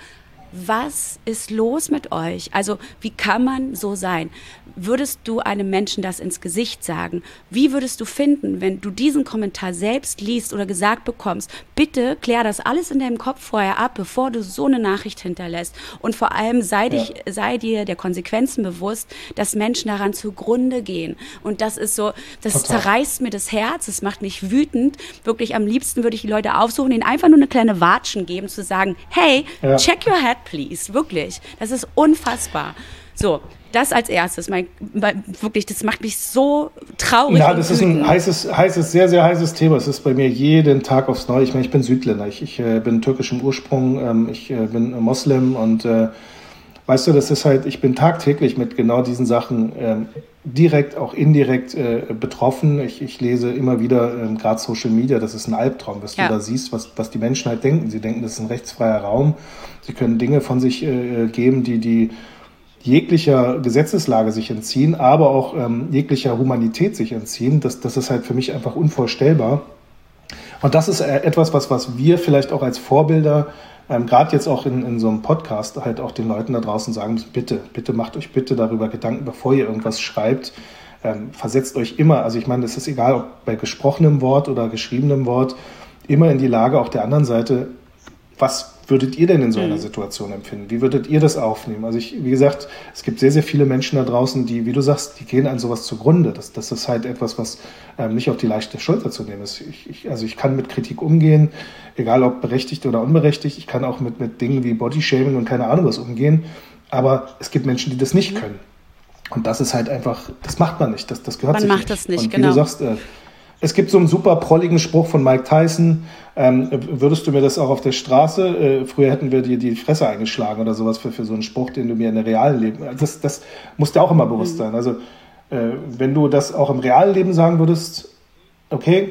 was ist los mit euch? Also wie kann man so sein? Würdest du einem Menschen das ins Gesicht sagen? Wie würdest du finden, wenn du diesen Kommentar selbst liest oder gesagt bekommst, bitte klär das alles in deinem Kopf vorher ab, bevor du so eine Nachricht hinterlässt. Und vor allem sei, ja. dich, sei dir der Konsequenzen bewusst, dass Menschen daran zugrunde gehen. Und das ist so, das Total. zerreißt mir das Herz, es macht mich wütend. Wirklich am liebsten würde ich die Leute aufsuchen, ihnen einfach nur eine kleine Watschen geben, zu sagen, hey, ja. check your head, please. Wirklich. Das ist unfassbar. So, das als erstes. Mein, mein, wirklich, das macht mich so traurig. Ja, das ist ein heißes, heißes, sehr, sehr heißes Thema. Es ist bei mir jeden Tag aufs Neue. Ich meine, ich bin Südländer. Ich, ich äh, bin türkischem Ursprung. Ähm, ich äh, bin Moslem und äh, weißt du, das ist halt, ich bin tagtäglich mit genau diesen Sachen äh, direkt, auch indirekt äh, betroffen. Ich, ich lese immer wieder, äh, gerade Social Media, das ist ein Albtraum, was ja. du da siehst, was, was die Menschen halt denken. Sie denken, das ist ein rechtsfreier Raum. Sie können Dinge von sich äh, geben, die, die jeglicher Gesetzeslage sich entziehen, aber auch ähm, jeglicher Humanität sich entziehen. Das, das ist halt für mich einfach unvorstellbar. Und das ist etwas, was, was wir vielleicht auch als Vorbilder, ähm, gerade jetzt auch in, in so einem Podcast, halt auch den Leuten da draußen sagen müssen, bitte, bitte macht euch bitte darüber Gedanken, bevor ihr irgendwas schreibt. Ähm, versetzt euch immer, also ich meine, es ist egal, ob bei gesprochenem Wort oder geschriebenem Wort, immer in die Lage auch der anderen Seite, was würdet ihr denn in so einer Situation empfinden? Wie würdet ihr das aufnehmen? Also ich, wie gesagt, es gibt sehr, sehr viele Menschen da draußen, die, wie du sagst, die gehen an sowas zugrunde. Das, das ist halt etwas, was ähm, nicht auf die leichte Schulter zu nehmen ist. Ich, ich, also ich kann mit Kritik umgehen, egal ob berechtigt oder unberechtigt. Ich kann auch mit, mit Dingen wie Bodyshaming und keine Ahnung was umgehen. Aber es gibt Menschen, die das nicht können. Und das ist halt einfach, das macht man nicht. Das, das gehört man sich macht nicht. das nicht, und wie genau. du sagst, äh, es gibt so einen super prolligen Spruch von Mike Tyson. Ähm, würdest du mir das auch auf der Straße, äh, früher hätten wir dir die Fresse eingeschlagen oder sowas für, für so einen Spruch, den du mir in der realen Leben, das, das muss dir auch immer bewusst mhm. sein. Also äh, wenn du das auch im realen Leben sagen würdest, okay,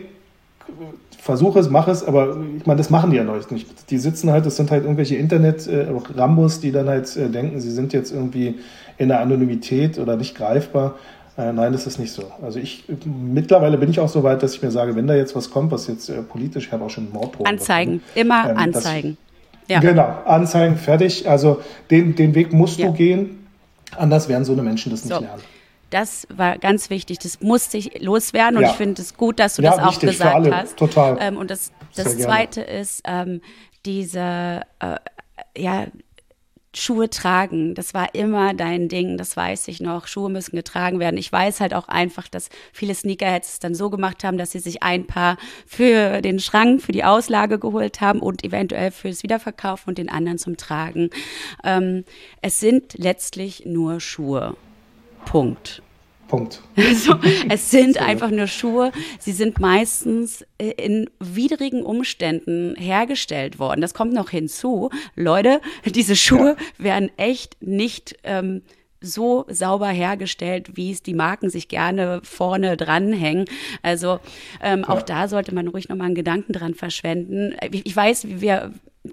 versuch es, mach es, aber ich meine, das machen die ja Leute nicht. Die sitzen halt, das sind halt irgendwelche Internet-Rambos, die dann halt äh, denken, sie sind jetzt irgendwie in der Anonymität oder nicht greifbar. Äh, nein, das ist nicht so. Also ich, mittlerweile bin ich auch so weit, dass ich mir sage, wenn da jetzt was kommt, was jetzt äh, politisch, ich habe auch schon Morddrohungen. Anzeigen, bekommen, immer ähm, anzeigen. Das, ja. Genau, anzeigen, fertig. Also den, den Weg musst ja. du gehen, anders werden so eine Menschen das nicht so. lernen. Das war ganz wichtig, das musste ich loswerden und ja. ich finde es gut, dass du ja, das auch wichtig, gesagt für alle. hast. Total. Ähm, und das, das Zweite ist, ähm, diese, äh, ja, Schuhe tragen, das war immer dein Ding, das weiß ich noch. Schuhe müssen getragen werden. Ich weiß halt auch einfach, dass viele Sneakerheads es dann so gemacht haben, dass sie sich ein Paar für den Schrank, für die Auslage geholt haben und eventuell fürs Wiederverkaufen und den anderen zum Tragen. Ähm, es sind letztlich nur Schuhe. Punkt. Punkt. Also, es sind einfach nur Schuhe. Sie sind meistens in widrigen Umständen hergestellt worden. Das kommt noch hinzu. Leute, diese Schuhe ja. werden echt nicht ähm, so sauber hergestellt, wie es die Marken sich gerne vorne dranhängen. Also ähm, ja. auch da sollte man ruhig nochmal einen Gedanken dran verschwenden. Ich, ich weiß, wir...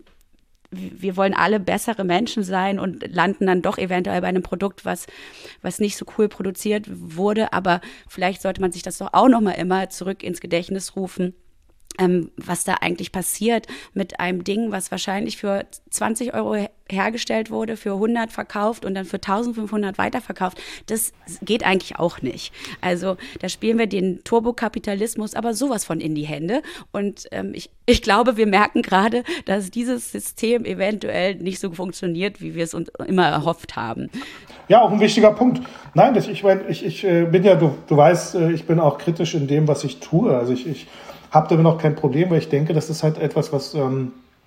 wir wollen alle bessere Menschen sein und landen dann doch eventuell bei einem Produkt, was, was nicht so cool produziert wurde. Aber vielleicht sollte man sich das doch auch noch mal immer zurück ins Gedächtnis rufen, ähm, was da eigentlich passiert mit einem Ding, was wahrscheinlich für zwanzig Euro hergestellt wurde, für hundert verkauft und dann für eintausendfünfhundert weiterverkauft. Das geht eigentlich auch nicht. Also da spielen wir den Turbokapitalismus aber sowas von in die Hände. Und ähm, ich, ich glaube, wir merken gerade, dass dieses System eventuell nicht so funktioniert, wie wir es uns immer erhofft haben. Ja, auch ein wichtiger Punkt. Nein, das, ich, mein, ich, ich äh, bin ja, du, du weißt, äh, ich bin auch kritisch in dem, was ich tue. Also ich, ich habe damit auch kein Problem, weil ich denke, das ist halt etwas, was ähm,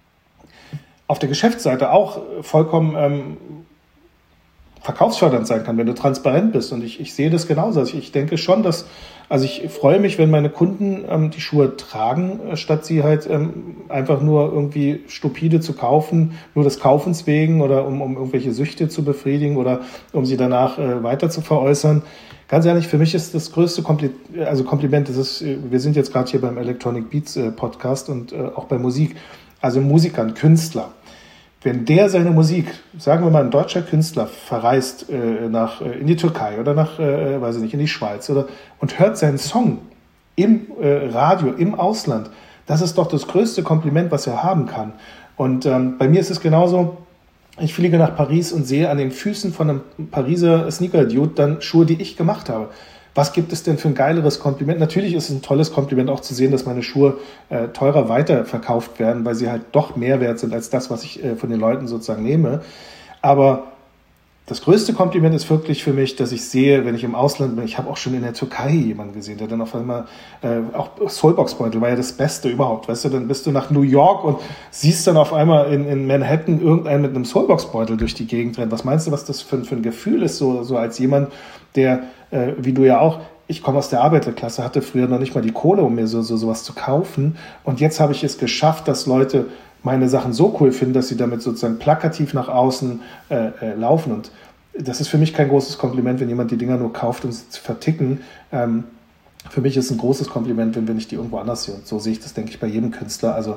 auf der Geschäftsseite auch vollkommen ähm, verkaufsfördernd sein kann, wenn du transparent bist. Und ich, ich sehe das genauso. Also ich, ich denke schon, dass, also ich freue mich, wenn meine Kunden ähm, die Schuhe tragen, äh, statt sie halt ähm, einfach nur irgendwie stupide zu kaufen, nur des Kaufens wegen oder um, um irgendwelche Süchte zu befriedigen oder um sie danach äh, weiter zu veräußern. Ganz ehrlich, für mich ist das größte Kompli- also Kompliment, das ist, wir sind jetzt gerade hier beim Electronic Beats äh, Podcast und äh, auch bei Musik, also Musikern, Künstler. Wenn der seine Musik, sagen wir mal ein deutscher Künstler, verreist äh, nach, äh, in die Türkei oder nach, äh, weiß ich nicht, in die Schweiz oder, und hört seinen Song im äh, Radio, im Ausland, das ist doch das größte Kompliment, was er haben kann. Und ähm, bei mir ist es genauso, ich fliege nach Paris und sehe an den Füßen von einem Pariser Sneaker-Dude dann Schuhe, die ich gemacht habe. Was gibt es denn für ein geileres Kompliment? Natürlich ist es ein tolles Kompliment auch zu sehen, dass meine Schuhe äh, teurer weiterverkauft werden, weil sie halt doch mehr wert sind als das, was ich äh, von den Leuten sozusagen nehme. Aber das größte Kompliment ist wirklich für mich, dass ich sehe, wenn ich im Ausland bin, ich habe auch schon in der Türkei jemanden gesehen, der dann auf einmal, äh, auch Soulbox-Beutel war ja das Beste überhaupt, weißt du, dann bist du nach New York und siehst dann auf einmal in, in Manhattan irgendeinen mit einem Soulbox-Beutel durch die Gegend rennen. Was meinst du, was das für, für ein Gefühl ist, so, so als jemand, der, äh, wie du ja auch, ich komme aus der Arbeiterklasse, hatte früher noch nicht mal die Kohle, um mir so, so sowas zu kaufen und jetzt habe ich es geschafft, dass Leute meine Sachen so cool finden, dass sie damit sozusagen plakativ nach außen äh, äh, laufen. Und das ist für mich kein großes Kompliment, wenn jemand die Dinger nur kauft, um sie zu verticken. Ähm, für mich ist es ein großes Kompliment, wenn, wenn ich die irgendwo anders sehe. Und so sehe ich das, denke ich, bei jedem Künstler. Also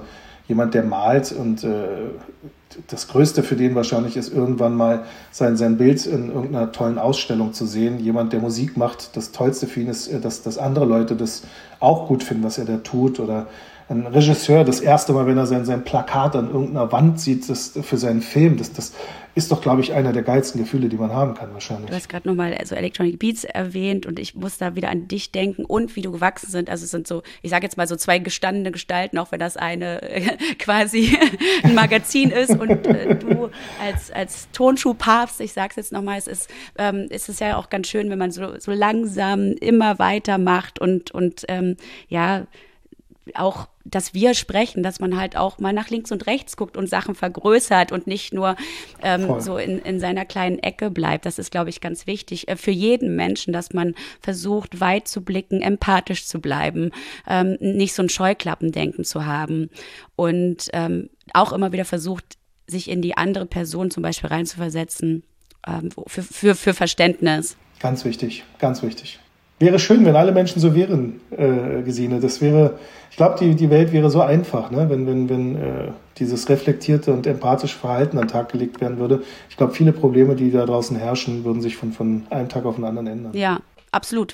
jemand, der malt und äh, das Größte für den wahrscheinlich ist, irgendwann mal sein, sein Bild in irgendeiner tollen Ausstellung zu sehen. Jemand, der Musik macht, das Tollste für ihn ist, dass, dass andere Leute das auch gut finden, was er da tut. Oder ein Regisseur, das erste Mal, wenn er sein, sein Plakat an irgendeiner Wand sieht, das für seinen Film, das, das ist doch, glaube ich, einer der geilsten Gefühle, die man haben kann wahrscheinlich. Du hast gerade nochmal so Electronic Beats erwähnt und ich muss da wieder an dich denken und wie du gewachsen sind. Also es sind so, ich sage jetzt mal so zwei gestandene Gestalten, auch wenn das eine äh, quasi ein Magazin ist und äh, du als, als Tonschuhpapst, ich sage es jetzt nochmal, es ist, ähm, es ist ja auch ganz schön, wenn man so, so langsam immer weitermacht und, und ähm, ja, auch, dass wir sprechen, dass man halt auch mal nach links und rechts guckt und Sachen vergrößert und nicht nur ähm, so in, in seiner kleinen Ecke bleibt. Das ist, glaube ich, ganz wichtig äh, für jeden Menschen, dass man versucht, weit zu blicken, empathisch zu bleiben, ähm, nicht so ein Scheuklappendenken zu haben und ähm, auch immer wieder versucht, sich in die andere Person zum Beispiel reinzuversetzen, ähm, für, für, für Verständnis. Ganz wichtig, ganz wichtig. Wäre schön, wenn alle Menschen so wären, äh, Gesine. Das wäre, ich glaube, die, die Welt wäre so einfach, ne? wenn, wenn, wenn äh, dieses reflektierte und empathische Verhalten an den Tag gelegt werden würde. Ich glaube, viele Probleme, die da draußen herrschen, würden sich von, von einem Tag auf den anderen ändern. Ja, absolut.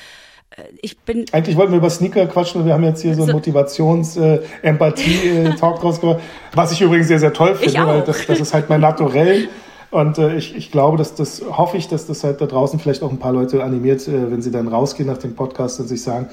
Ich bin Eigentlich wollten wir über Sneaker quatschen und wir haben jetzt hier so einen Motivations-Empathie-Talk draus gemacht, was ich übrigens sehr, sehr toll finde, weil das, das ist halt mein Naturell. Und äh, ich, ich glaube, dass das hoffe ich, dass das halt da draußen vielleicht auch ein paar Leute animiert, äh, wenn sie dann rausgehen nach dem Podcast und sich sagen,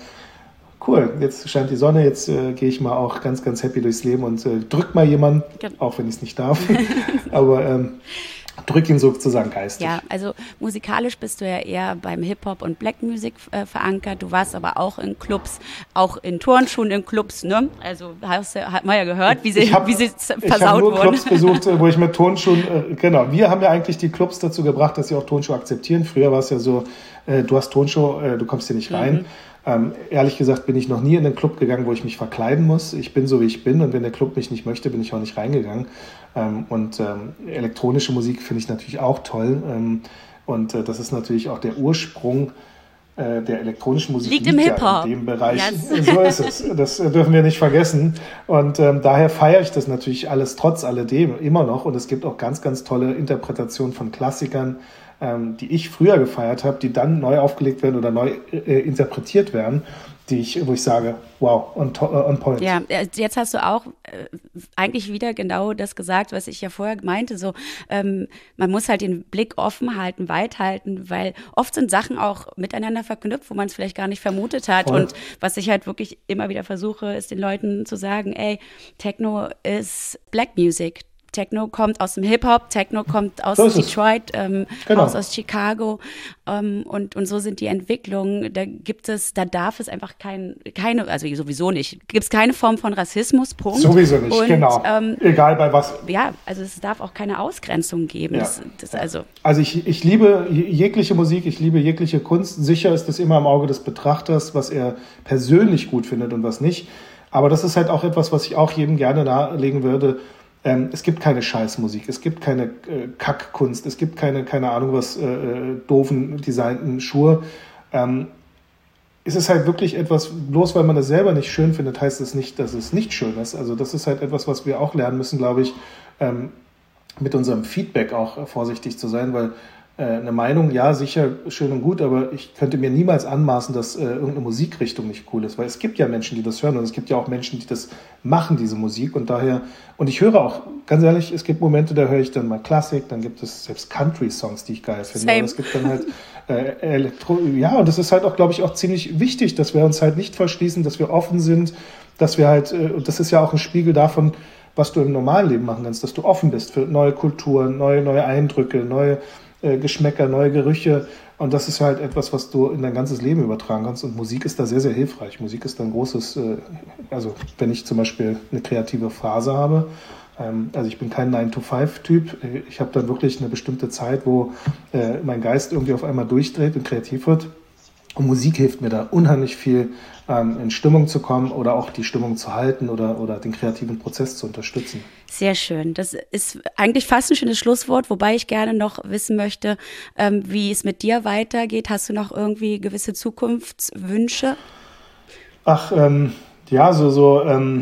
cool, jetzt scheint die Sonne, jetzt äh, gehe ich mal auch ganz, ganz happy durchs Leben und äh, drück mal jemanden, genau. Auch wenn ich es nicht darf, aber ähm, drück ihn sozusagen geistig. Ja, also musikalisch bist du ja eher beim Hip-Hop und Black Music äh, verankert. Du warst aber auch in Clubs, auch in Turnschuhen in Clubs, ne? Also hast, hat man ja gehört, wie sie, hab, wie sie versaut wurden. Ich habe nur Clubs besucht, wo ich mit Turnschuhen, äh, genau, wir haben ja eigentlich die Clubs dazu gebracht, dass sie auch Turnschuhe akzeptieren. Früher war es ja so, äh, du hast Turnschuhe, äh, du kommst hier nicht rein. Mhm. Ähm, ehrlich gesagt bin ich noch nie in einen Club gegangen, wo ich mich verkleiden muss. Ich bin so, wie ich bin und wenn der Club mich nicht möchte, bin ich auch nicht reingegangen. Ähm, und ähm, elektronische Musik finde ich natürlich auch toll. Ähm, und äh, das ist natürlich auch der Ursprung äh, der elektronischen Musik. Liegt im Hip-Hop. Ja in dem Bereich. Yes. So ist es. Das äh, dürfen wir nicht vergessen. Und ähm, daher feiere ich das natürlich alles trotz alledem immer noch. Und es gibt auch ganz, ganz tolle Interpretationen von Klassikern, die ich früher gefeiert habe, die dann neu aufgelegt werden oder neu äh, interpretiert werden, die ich, wo ich sage, wow, on, to- on point. Ja, jetzt hast du auch äh, eigentlich wieder genau das gesagt, was ich ja vorher meinte, so ähm, man muss halt den Blick offen halten, weit halten, weil oft sind Sachen auch miteinander verknüpft, wo man es vielleicht gar nicht vermutet hat. Voll. Und was ich halt wirklich immer wieder versuche, ist den Leuten zu sagen, ey, Techno ist Black Music. Techno kommt aus dem Hip-Hop, Techno kommt aus so Detroit, ähm, genau. aus, aus Chicago ähm, und, und so sind die Entwicklungen. Da gibt es, da darf es einfach kein, keine, also sowieso nicht, gibt es keine Form von Rassismus, Punkt. Sowieso nicht, und, genau. Ähm, egal bei was. Ja, also es darf auch keine Ausgrenzung geben. Ja. Das, das also also ich, ich liebe jegliche Musik, ich liebe jegliche Kunst. Sicher ist das immer im Auge des Betrachters, was er persönlich gut findet und was nicht. Aber das ist halt auch etwas, was ich auch jedem gerne nahelegen würde. Ähm, es gibt keine Scheißmusik, es gibt keine äh, Kackkunst, es gibt keine, keine Ahnung was, äh, doofen designten Schuhe. Ähm, es ist halt wirklich etwas, bloß weil man das selber nicht schön findet, heißt es nicht, dass es nicht schön ist. Also das ist halt etwas, was wir auch lernen müssen, glaube ich, ähm, mit unserem Feedback auch vorsichtig zu sein, weil äh, eine Meinung, ja, sicher, schön und gut, aber ich könnte mir niemals anmaßen, dass äh, irgendeine Musikrichtung nicht cool ist, weil es gibt ja Menschen, die das hören und es gibt ja auch Menschen, die das machen, diese Musik und daher, und ich höre auch, ganz ehrlich, es gibt Momente, da höre ich dann mal Klassik, dann gibt es selbst Country-Songs, die ich geil finde, Same. aber es gibt dann halt äh, Elektro, ja, und das ist halt auch, glaube ich, auch ziemlich wichtig, dass wir uns halt nicht verschließen, dass wir offen sind, dass wir halt, äh, und das ist ja auch ein Spiegel davon, was du im normalen Leben machen kannst, dass du offen bist für neue Kulturen, neue, neue Eindrücke, neue äh, Geschmäcker, neue Gerüche. Und das ist halt etwas, was du in dein ganzes Leben übertragen kannst. Und Musik ist da sehr, sehr hilfreich. Musik ist da ein großes, äh, also wenn ich zum Beispiel eine kreative Phase habe, ähm, also ich bin kein nine to five Typ, ich habe dann wirklich eine bestimmte Zeit, wo äh, mein Geist irgendwie auf einmal durchdreht und kreativ wird. Und Musik hilft mir da unheimlich viel, ähm, in Stimmung zu kommen oder auch die Stimmung zu halten oder, oder den kreativen Prozess zu unterstützen. Sehr schön. Das ist eigentlich fast ein schönes Schlusswort, wobei ich gerne noch wissen möchte, ähm, wie es mit dir weitergeht. Hast du noch irgendwie gewisse Zukunftswünsche? Ach, ähm, ja, so, so ähm,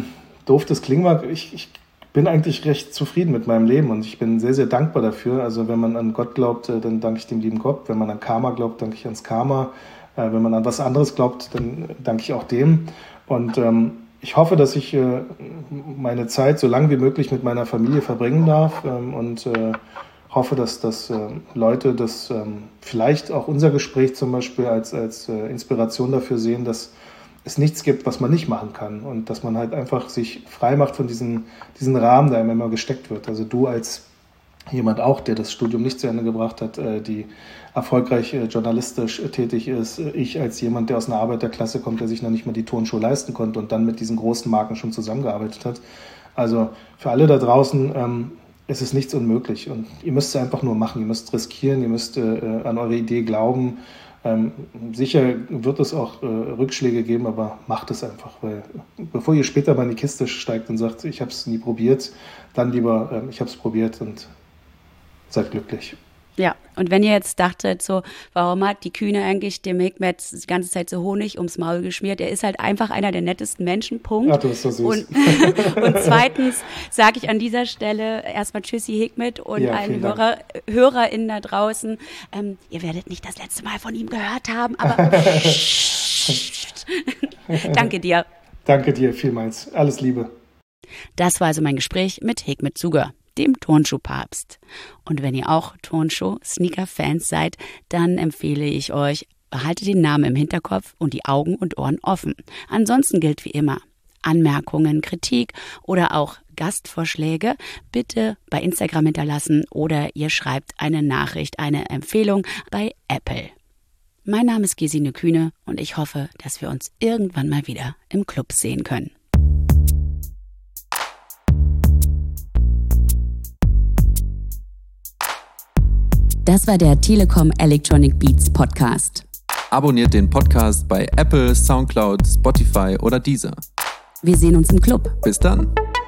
doof das klingen mag, ich, ich bin eigentlich recht zufrieden mit meinem Leben und ich bin sehr, sehr dankbar dafür. Also wenn man an Gott glaubt, dann danke ich dem lieben Gott. Wenn man an Karma glaubt, danke ich ans Karma. Wenn man an was anderes glaubt, dann danke ich auch dem. Und ähm, ich hoffe, dass ich äh, meine Zeit so lange wie möglich mit meiner Familie verbringen darf ähm, und äh, hoffe, dass, dass äh, Leute das ähm, vielleicht auch unser Gespräch zum Beispiel als, als äh, Inspiration dafür sehen, dass es nichts gibt, was man nicht machen kann und dass man halt einfach sich frei macht von diesen, diesen Rahmen, der einem immer gesteckt wird. Also du als jemand auch, der das Studium nicht zu Ende gebracht hat, äh, die erfolgreich äh, journalistisch äh, tätig ist, ich als jemand, der aus einer Arbeiterklasse kommt, der sich noch nicht mal die Turnschuhe leisten konnte und dann mit diesen großen Marken schon zusammengearbeitet hat. Also für alle da draußen ähm, es ist nichts unmöglich und ihr müsst es einfach nur machen, ihr müsst riskieren, ihr müsst äh, an eure Idee glauben. Ähm, sicher wird es auch äh, Rückschläge geben, aber macht es einfach, weil bevor ihr später mal in die Kiste steigt und sagt, ich habe es nie probiert, dann lieber, äh, ich habe es probiert und seid glücklich. Ja, und wenn ihr jetzt dachtet, so, warum hat die Kühne eigentlich dem Hikmet die ganze Zeit so Honig ums Maul geschmiert? Er ist halt einfach einer der nettesten Menschen, Punkt. Ach, du bist so süß. Und, und zweitens sage ich an dieser Stelle erstmal Tschüssi Hikmet und ja, allen Hörer, HörerInnen da draußen. Ähm, ihr werdet nicht das letzte Mal von ihm gehört haben, aber danke dir. Danke dir vielmals. Alles Liebe. Das war also mein Gespräch mit Hikmet Zuger, dem Turnschuhpapst. Und wenn ihr auch Turnschuh-Sneaker-Fans seid, dann empfehle ich euch, behaltet den Namen im Hinterkopf und die Augen und Ohren offen. Ansonsten gilt wie immer, Anmerkungen, Kritik oder auch Gastvorschläge bitte bei Instagram hinterlassen oder ihr schreibt eine Nachricht, eine Empfehlung bei Apple. Mein Name ist Gesine Kühne und ich hoffe, dass wir uns irgendwann mal wieder im Club sehen können. Das war der Telekom Electronic Beats Podcast. Abonniert den Podcast bei Apple, Soundcloud, Spotify oder Deezer. Wir sehen uns im Club. Bis dann.